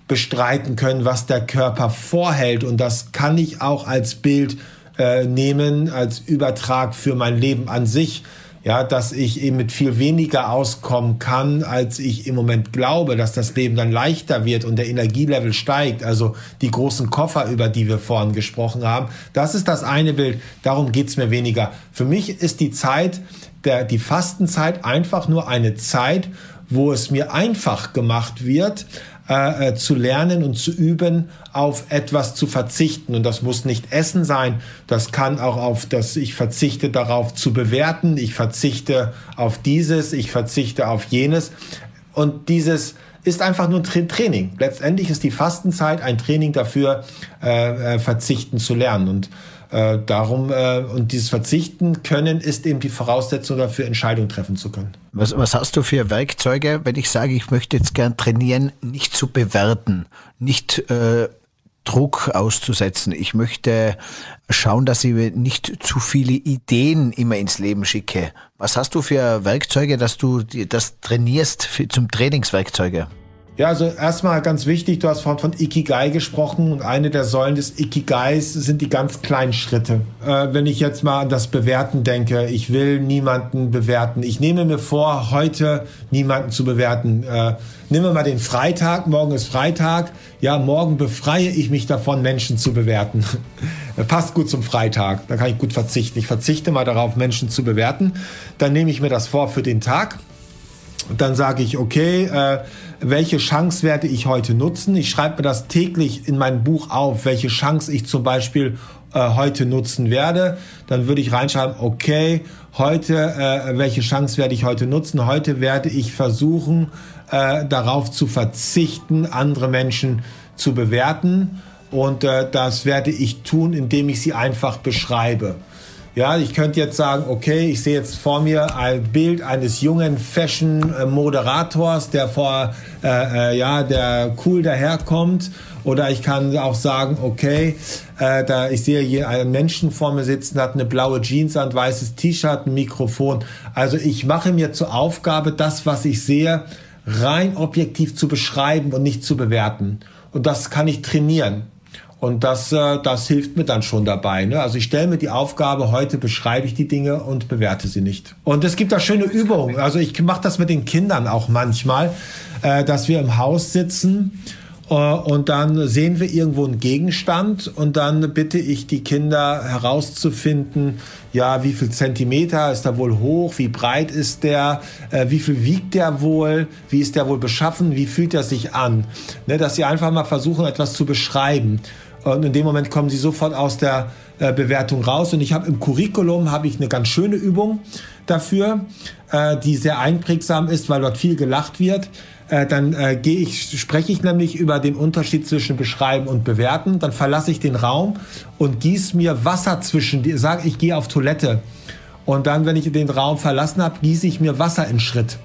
bestreiten können, was der Körper vorhält. Und das kann ich auch als Bild äh, nehmen, als Übertrag für mein Leben an sich. Ja, dass ich eben mit viel weniger auskommen kann, als ich im Moment glaube, dass das Leben dann leichter wird und der Energielevel steigt. Also die großen Koffer, über die wir vorhin gesprochen haben. Das ist das eine Bild. Darum geht's mir weniger. Für mich ist die Zeit, der, die Fastenzeit einfach nur eine Zeit, wo es mir einfach gemacht wird, äh, zu lernen und zu üben, auf etwas zu verzichten. Und das muss nicht Essen sein. Das kann auch auf das, ich verzichte darauf zu bewerten. Ich verzichte auf dieses, ich verzichte auf jenes. Und dieses ist einfach nur ein Training. Letztendlich ist die Fastenzeit ein Training dafür, äh, äh, verzichten zu lernen. Und äh, darum, äh, und dieses Verzichten können ist eben die Voraussetzung dafür, Entscheidungen treffen zu können. Was, was hast du für Werkzeuge, wenn ich sage, ich möchte jetzt gern trainieren, nicht zu bewerten, nicht äh, Druck auszusetzen. Ich möchte schauen, dass ich nicht zu viele Ideen immer ins Leben schicke. Was hast du für Werkzeuge, dass du das trainierst für, zum Trainingswerkzeuge? Ja, also erstmal ganz wichtig, du hast vorhin von Ikigai gesprochen und eine der Säulen des Ikigais sind die ganz kleinen Schritte. Äh, wenn ich jetzt mal an das Bewerten denke, ich will niemanden bewerten. Ich nehme mir vor, heute niemanden zu bewerten. Äh, nehmen wir mal den Freitag, morgen ist Freitag. Ja, morgen befreie ich mich davon, Menschen zu bewerten. Passt gut zum Freitag, da kann ich gut verzichten. Ich verzichte mal darauf, Menschen zu bewerten. Dann nehme ich mir das vor für den Tag. Und dann sage ich, okay, äh, welche Chance werde ich heute nutzen? Ich schreibe mir das täglich in mein Buch auf, welche Chance ich zum Beispiel äh, heute nutzen werde. Dann würde ich reinschreiben, okay, heute, äh, welche Chance werde ich heute nutzen? Heute werde ich versuchen, äh, darauf zu verzichten, andere Menschen zu bewerten. Und äh, das werde ich tun, indem ich sie einfach beschreibe. Ja, ich könnte jetzt sagen, okay, ich sehe jetzt vor mir ein Bild eines jungen Fashion-Moderators, der vor, äh, äh, ja, der cool daherkommt. Oder ich kann auch sagen, okay, äh, da ich sehe hier einen Menschen vor mir sitzen, hat eine blaue Jeans an, weißes T-Shirt, ein Mikrofon. Also ich mache mir zur Aufgabe, das, was ich sehe, rein objektiv zu beschreiben und nicht zu bewerten. Und das kann ich trainieren. Und das, äh, das hilft mir dann schon dabei. Ne? Also ich stelle mir die Aufgabe, heute beschreibe ich die Dinge und bewerte sie nicht. Und es gibt da schöne Übungen. Also ich mache das mit den Kindern auch manchmal, äh, dass wir im Haus sitzen äh, und dann sehen wir irgendwo einen Gegenstand und dann bitte ich die Kinder herauszufinden, ja, wie viel Zentimeter ist der wohl hoch, wie breit ist der, äh, wie viel wiegt der wohl, wie ist der wohl beschaffen, wie fühlt er sich an. Ne? Dass sie einfach mal versuchen, etwas zu beschreiben. Und in dem Moment kommen sie sofort aus der äh, Bewertung raus. Und ich habe im Curriculum habe ich eine ganz schöne Übung dafür, äh, die sehr einprägsam ist, weil dort viel gelacht wird. Äh, dann äh, gehe ich, spreche ich nämlich über den Unterschied zwischen Beschreiben und Bewerten. Dann verlasse ich den Raum und gieße mir Wasser zwischen die. Sage, ich gehe auf Toilette. Und dann, wenn ich den Raum verlassen habe, gieße ich mir Wasser in Schritt,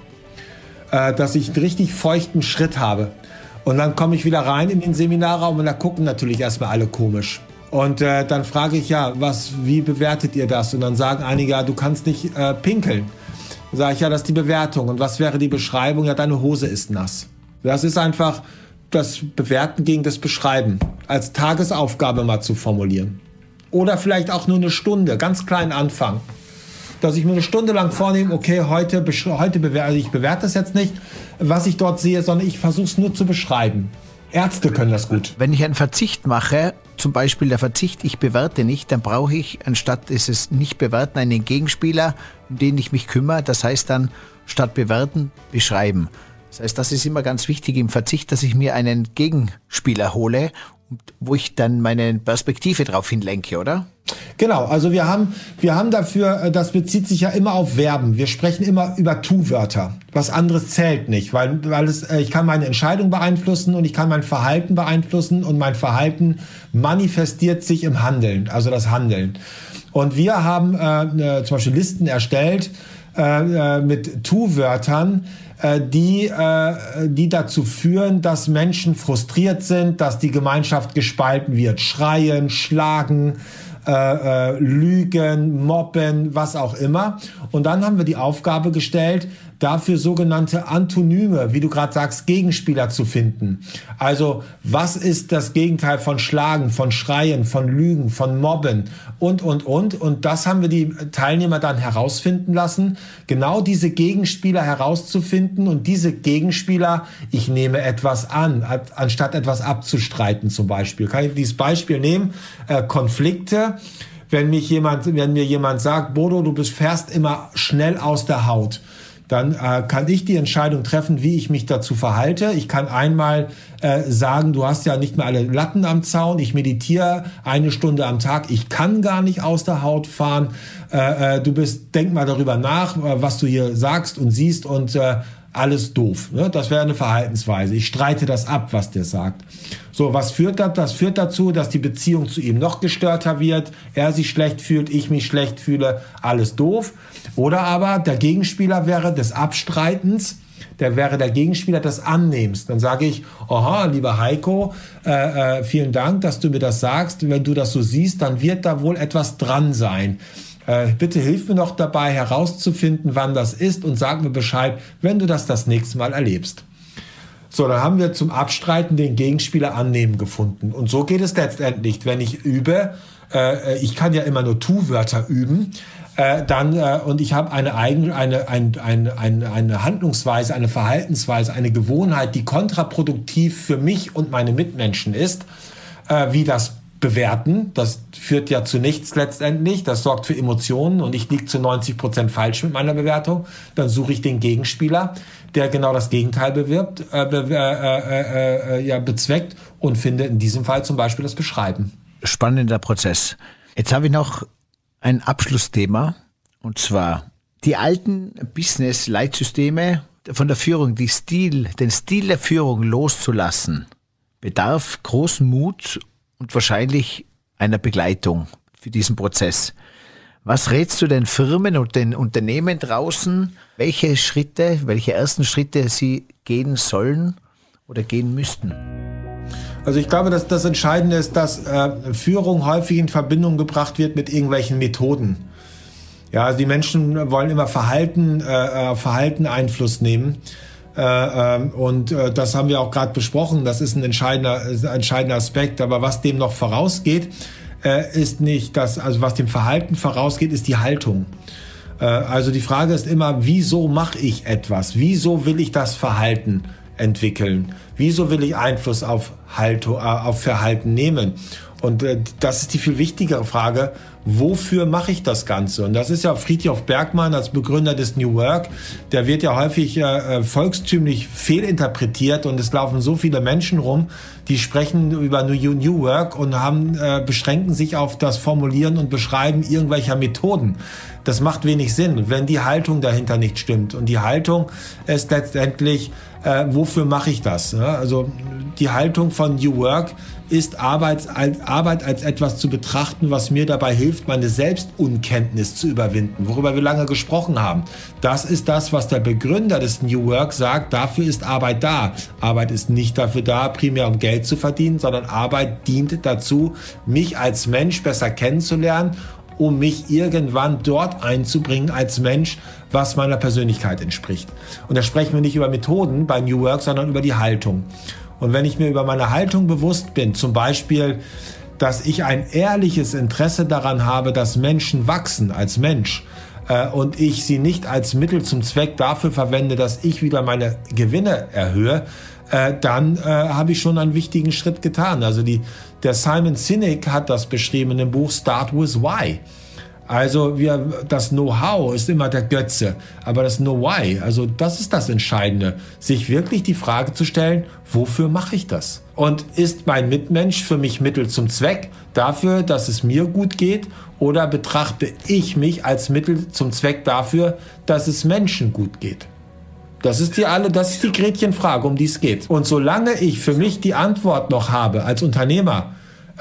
äh, dass ich einen richtig feuchten Schritt habe. Und dann komme ich wieder rein in den Seminarraum und da gucken natürlich erstmal alle komisch. Und äh, dann frage ich, ja, was, wie bewertet ihr das? Und dann sagen einige, ja, du kannst nicht äh, pinkeln. Dann sage ich, ja, das ist die Bewertung. Und was wäre die Beschreibung? Ja, deine Hose ist nass. Das ist einfach das Bewerten gegen das Beschreiben. Als Tagesaufgabe mal zu formulieren. Oder vielleicht auch nur eine Stunde, ganz kleinen Anfang. Dass ich mir eine Stunde lang vornehme, okay, heute, heute bewerte also ich bewerte das jetzt nicht, was ich dort sehe, sondern ich versuche es nur zu beschreiben. Ärzte können das gut. Wenn ich einen Verzicht mache, zum Beispiel der Verzicht, ich bewerte nicht, dann brauche ich, anstatt dieses Nicht-Bewerten, einen Gegenspieler, um den ich mich kümmere. Das heißt dann, statt bewerten, beschreiben. Das heißt, das ist immer ganz wichtig im Verzicht, dass ich mir einen Gegenspieler hole, wo ich dann meine Perspektive drauf hinlenke, oder? Genau, also wir haben, wir haben dafür, das bezieht sich ja immer auf Verben. Wir sprechen immer über Tu-Wörter. Was anderes zählt nicht, weil, weil es, ich kann meine Entscheidung beeinflussen und ich kann mein Verhalten beeinflussen und mein Verhalten manifestiert sich im Handeln, also das Handeln. Und wir haben äh, zum Beispiel Listen erstellt äh, mit Tu-Wörtern, die, äh, die dazu führen, dass Menschen frustriert sind, dass die Gemeinschaft gespalten wird. Schreien, schlagen, äh, äh, lügen, mobben, was auch immer. Und dann haben wir die Aufgabe gestellt, dafür sogenannte Antonyme, wie du gerade sagst, Gegenspieler zu finden. Also was ist das Gegenteil von Schlagen, von Schreien, von Lügen, von Mobben und, und, und. Und das haben wir die Teilnehmer dann herausfinden lassen, genau diese Gegenspieler herauszufinden und diese Gegenspieler, ich nehme etwas an, anstatt etwas abzustreiten zum Beispiel. Kann ich dieses Beispiel nehmen? Äh, Konflikte. Wenn mich jemand, wenn mir jemand sagt, Bodo, du bist fährst immer schnell aus der Haut, dann äh, kann ich die Entscheidung treffen, wie ich mich dazu verhalte. Ich kann einmal äh, sagen, du hast ja nicht mehr alle Latten am Zaun, ich meditiere eine Stunde am Tag, ich kann gar nicht aus der Haut fahren. Äh, äh, du bist, denk mal darüber nach, äh, was du hier sagst und siehst und äh, alles doof. Ne? Das wäre eine Verhaltensweise. Ich streite das ab, was der sagt. So, was führt das? Das führt dazu, dass die Beziehung zu ihm noch gestörter wird, er sich schlecht fühlt, ich mich schlecht fühle, alles doof. Oder aber der Gegenspieler wäre des Abstreitens, der wäre der Gegenspieler des Annehmens. Dann sage ich, aha, lieber Heiko, äh, äh, vielen Dank, dass du mir das sagst. Wenn du das so siehst, dann wird da wohl etwas dran sein. Äh, bitte hilf mir noch dabei herauszufinden, wann das ist und sag mir Bescheid, wenn du das das nächste Mal erlebst. So, dann haben wir zum Abstreiten den Gegenspieler annehmen gefunden. Und so geht es letztendlich, wenn ich übe, äh, ich kann ja immer nur Tu-Wörter üben, äh, dann, äh, und ich habe eine, eigen, eine, ein, eine, eine, eine Handlungsweise, eine Verhaltensweise, eine Gewohnheit, die kontraproduktiv für mich und meine Mitmenschen ist, äh, wie das Bewerten, das führt ja zu nichts letztendlich, das sorgt für Emotionen und ich liege zu neunzig Prozent falsch mit meiner Bewertung, dann suche ich den Gegenspieler, der genau das Gegenteil bewirbt, äh, be, äh, äh, äh, ja, bezweckt und finde in diesem Fall zum Beispiel das Beschreiben. Spannender Prozess. Jetzt habe ich noch ein Abschlussthema und zwar die alten Business-Leitsysteme von der Führung, die Stil, den Stil der Führung loszulassen, bedarf großen Mut und wahrscheinlich einer Begleitung für diesen Prozess. Was rätst du den Firmen und den Unternehmen draußen, welche Schritte, welche ersten Schritte sie gehen sollen oder gehen müssten? Also ich glaube, dass das Entscheidende ist, dass äh, Führung häufig in Verbindung gebracht wird mit irgendwelchen Methoden. Ja, also die Menschen wollen immer Verhalten, äh, Verhalten Einfluss nehmen. Äh, äh, und äh, das haben wir auch gerade besprochen. Das ist ein entscheidender, ist ein entscheidender Aspekt. Aber was dem noch vorausgeht, äh, ist nicht das, also was dem Verhalten vorausgeht, ist die Haltung. Äh, also die Frage ist immer, wieso mache ich etwas? Wieso will ich das Verhalten entwickeln? Wieso will ich Einfluss auf Haltung, äh, auf Verhalten nehmen? Und äh, das ist die viel wichtigere Frage, wofür mache ich das Ganze? Und das ist ja Friedrich Bergmann als Begründer des New Work, der wird ja häufig äh, volkstümlich fehlinterpretiert und es laufen so viele Menschen rum, die sprechen über New, New Work und haben, äh, beschränken sich auf das Formulieren und Beschreiben irgendwelcher Methoden. Das macht wenig Sinn, wenn die Haltung dahinter nicht stimmt. Und die Haltung ist letztendlich, äh, wofür mache ich das? Ja? Also die Haltung von New Work ist Arbeit als, Arbeit als etwas zu betrachten, was mir dabei hilft, meine Selbstunkenntnis zu überwinden, worüber wir lange gesprochen haben. Das ist das, was der Begründer des New Work sagt, dafür ist Arbeit da. Arbeit ist nicht dafür da, primär um Geld zu verdienen, sondern Arbeit dient dazu, mich als Mensch besser kennenzulernen, um mich irgendwann dort einzubringen als Mensch, was meiner Persönlichkeit entspricht. Und da sprechen wir nicht über Methoden bei New Work, sondern über die Haltung. Und wenn ich mir über meine Haltung bewusst bin, zum Beispiel, dass ich ein ehrliches Interesse daran habe, dass Menschen wachsen als Mensch äh, und ich sie nicht als Mittel zum Zweck dafür verwende, dass ich wieder meine Gewinne erhöhe, äh, dann äh, habe ich schon einen wichtigen Schritt getan. Also die, der Simon Sinek hat das beschrieben in dem Buch Start with Why. Also wir, das Know-how ist immer der Götze, aber das Know-why, also das ist das Entscheidende, sich wirklich die Frage zu stellen, wofür mache ich das? Und ist mein Mitmensch für mich Mittel zum Zweck dafür, dass es mir gut geht, oder betrachte ich mich als Mittel zum Zweck dafür, dass es Menschen gut geht? Das ist die alle, das ist die Gretchenfrage, um die es geht. Und solange ich für mich die Antwort noch habe als Unternehmer,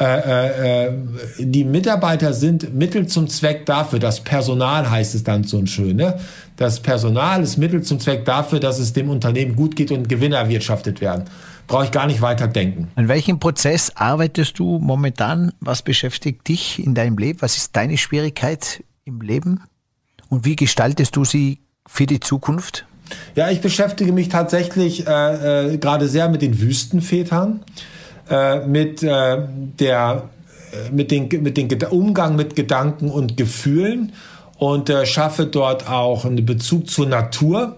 Äh, äh, die Mitarbeiter sind Mittel zum Zweck dafür, das Personal heißt es dann so schön, ne? Das Personal ist Mittel zum Zweck dafür, dass es dem Unternehmen gut geht und Gewinne erwirtschaftet werden. Brauche ich gar nicht weiter denken. An welchem Prozess arbeitest du momentan? Was beschäftigt dich in deinem Leben? Was ist deine Schwierigkeit im Leben? Und wie gestaltest du sie für die Zukunft? Ja, ich beschäftige mich tatsächlich äh, äh, gerade sehr mit den Wüstenvätern, äh, mit äh, der, äh, mit den, mit den Ged- Umgang mit Gedanken und Gefühlen und äh, schaffe dort auch einen Bezug zur Natur.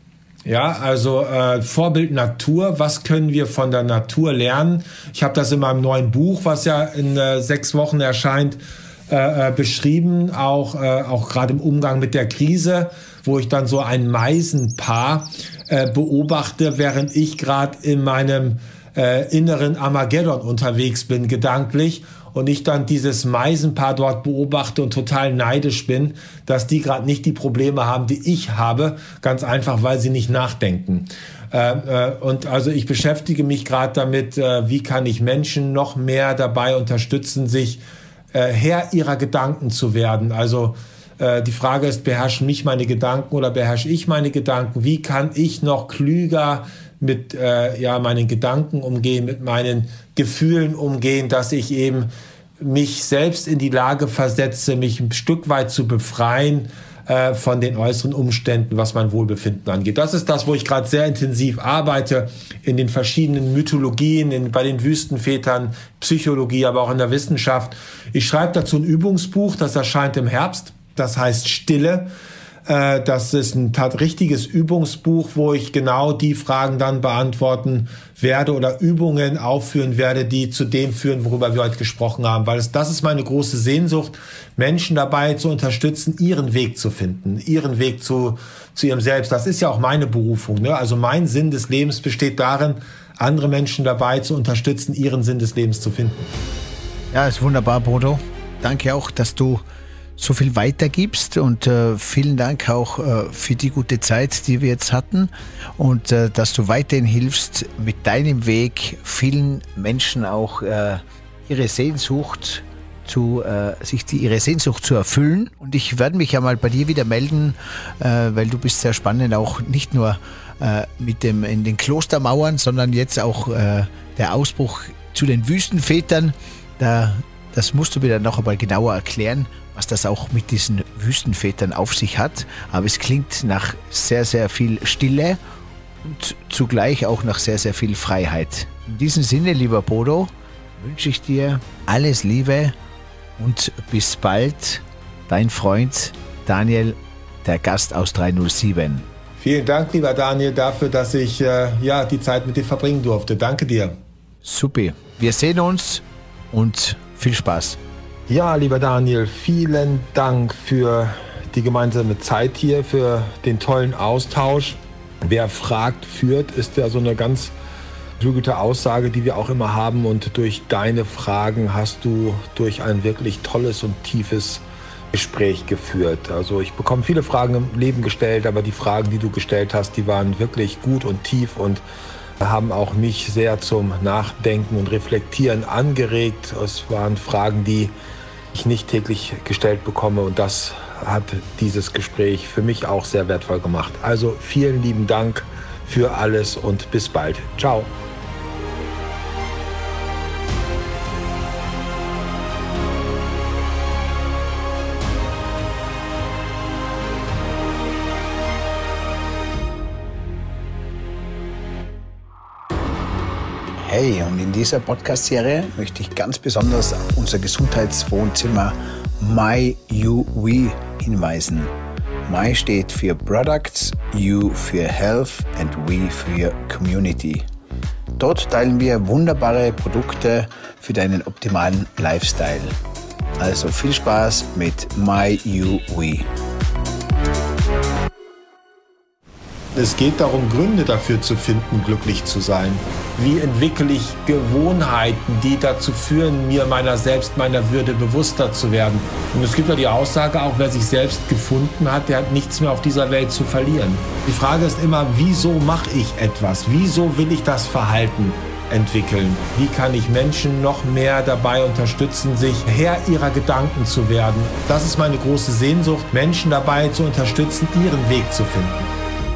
Ja, also äh, Vorbild Natur. Was können wir von der Natur lernen? Ich habe das in meinem neuen Buch, was ja in äh, sechs Wochen erscheint, äh, äh, beschrieben, auch äh, auch gerade im Umgang mit der Krise, wo ich dann so ein Meisenpaar äh, beobachte, während ich gerade in meinem äh, inneren Armageddon unterwegs bin, gedanklich, und ich dann dieses Meisenpaar dort beobachte und total neidisch bin, dass die gerade nicht die Probleme haben, die ich habe, ganz einfach, weil sie nicht nachdenken. Äh, äh, und also ich beschäftige mich gerade damit, äh, wie kann ich Menschen noch mehr dabei unterstützen, sich äh, Herr ihrer Gedanken zu werden. Also äh, die Frage ist, beherrschen mich meine Gedanken oder beherrsche ich meine Gedanken? Wie kann ich noch klüger mit äh, ja, meinen Gedanken umgehen, mit meinen Gefühlen umgehen, dass ich eben mich selbst in die Lage versetze, mich ein Stück weit zu befreien äh, von den äußeren Umständen, was mein Wohlbefinden angeht. Das ist das, wo ich gerade sehr intensiv arbeite, in den verschiedenen Mythologien, in, bei den Wüstenvätern, Psychologie, aber auch in der Wissenschaft. Ich schreibe dazu ein Übungsbuch, das erscheint im Herbst, das heißt Stille. Das ist ein tat richtiges Übungsbuch, wo ich genau die Fragen dann beantworten werde oder Übungen aufführen werde, die zu dem führen, worüber wir heute gesprochen haben. Weil es, das ist meine große Sehnsucht, Menschen dabei zu unterstützen, ihren Weg zu finden, ihren Weg zu, zu ihrem Selbst. Das ist ja auch meine Berufung, ne? Also mein Sinn des Lebens besteht darin, andere Menschen dabei zu unterstützen, ihren Sinn des Lebens zu finden. Ja, ist wunderbar, Bodo. Danke auch, dass du so viel weitergibst und äh, vielen Dank auch äh, für die gute Zeit, die wir jetzt hatten und äh, dass du weiterhin hilfst, mit deinem Weg vielen Menschen auch äh, ihre Sehnsucht zu, äh, sich die, ihre Sehnsucht zu erfüllen. Und ich werde mich ja mal bei dir wieder melden, äh, weil du bist sehr spannend, auch nicht nur äh, mit dem in den Klostermauern, sondern jetzt auch äh, der Ausbruch zu den Wüstenvätern. Da, das musst du mir dann noch einmal genauer erklären, was das auch mit diesen Wüstenvätern auf sich hat. Aber es klingt nach sehr, sehr viel Stille und zugleich auch nach sehr, sehr viel Freiheit. In diesem Sinne, lieber Bodo, wünsche ich dir alles Liebe und bis bald. Dein Freund Daniel, der Gast aus drei null sieben. Vielen Dank, lieber Daniel, dafür, dass ich äh, ja, die Zeit mit dir verbringen durfte. Danke dir. Supi. Wir sehen uns und viel Spaß. Ja, lieber Daniel, vielen Dank für die gemeinsame Zeit hier, für den tollen Austausch. Wer fragt, führt, ist ja so eine ganz gute Aussage, die wir auch immer haben. Und durch deine Fragen hast du durch ein wirklich tolles und tiefes Gespräch geführt. Also ich bekomme viele Fragen im Leben gestellt, aber die Fragen, die du gestellt hast, die waren wirklich gut und tief und haben auch mich sehr zum Nachdenken und Reflektieren angeregt. Es waren Fragen, die ich nicht täglich gestellt bekomme, und das hat dieses Gespräch für mich auch sehr wertvoll gemacht. Also vielen lieben Dank für alles und bis bald. Ciao. Hey, und in dieser Podcast-Serie möchte ich ganz besonders auf unser Gesundheitswohnzimmer My U We hinweisen. My steht für Products, U für Health and We für Community. Dort teilen wir wunderbare Produkte für deinen optimalen Lifestyle. Also viel Spaß mit My U We. Es geht darum, Gründe dafür zu finden, glücklich zu sein. Wie entwickle ich Gewohnheiten, die dazu führen, mir meiner selbst, meiner Würde bewusster zu werden? Und es gibt ja die Aussage, auch wer sich selbst gefunden hat, der hat nichts mehr auf dieser Welt zu verlieren. Die Frage ist immer, wieso mache ich etwas? Wieso will ich das Verhalten entwickeln? Wie kann ich Menschen noch mehr dabei unterstützen, sich Herr ihrer Gedanken zu werden? Das ist meine große Sehnsucht, Menschen dabei zu unterstützen, ihren Weg zu finden.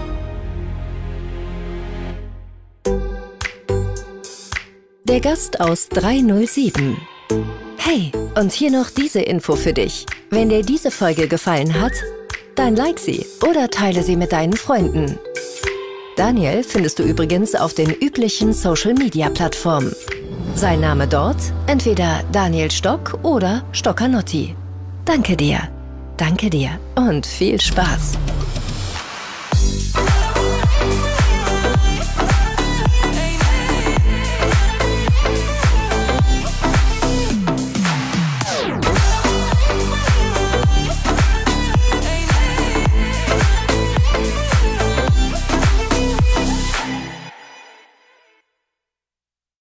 Der Gast aus drei null sieben. Hey, und hier noch diese Info für dich. Wenn dir diese Folge gefallen hat, dann like sie oder teile sie mit deinen Freunden. Daniel findest du übrigens auf den üblichen Social-Media-Plattformen. Sein Name dort? Entweder Daniel Stock oder Stoccanotti. Danke dir. Danke dir und viel Spaß.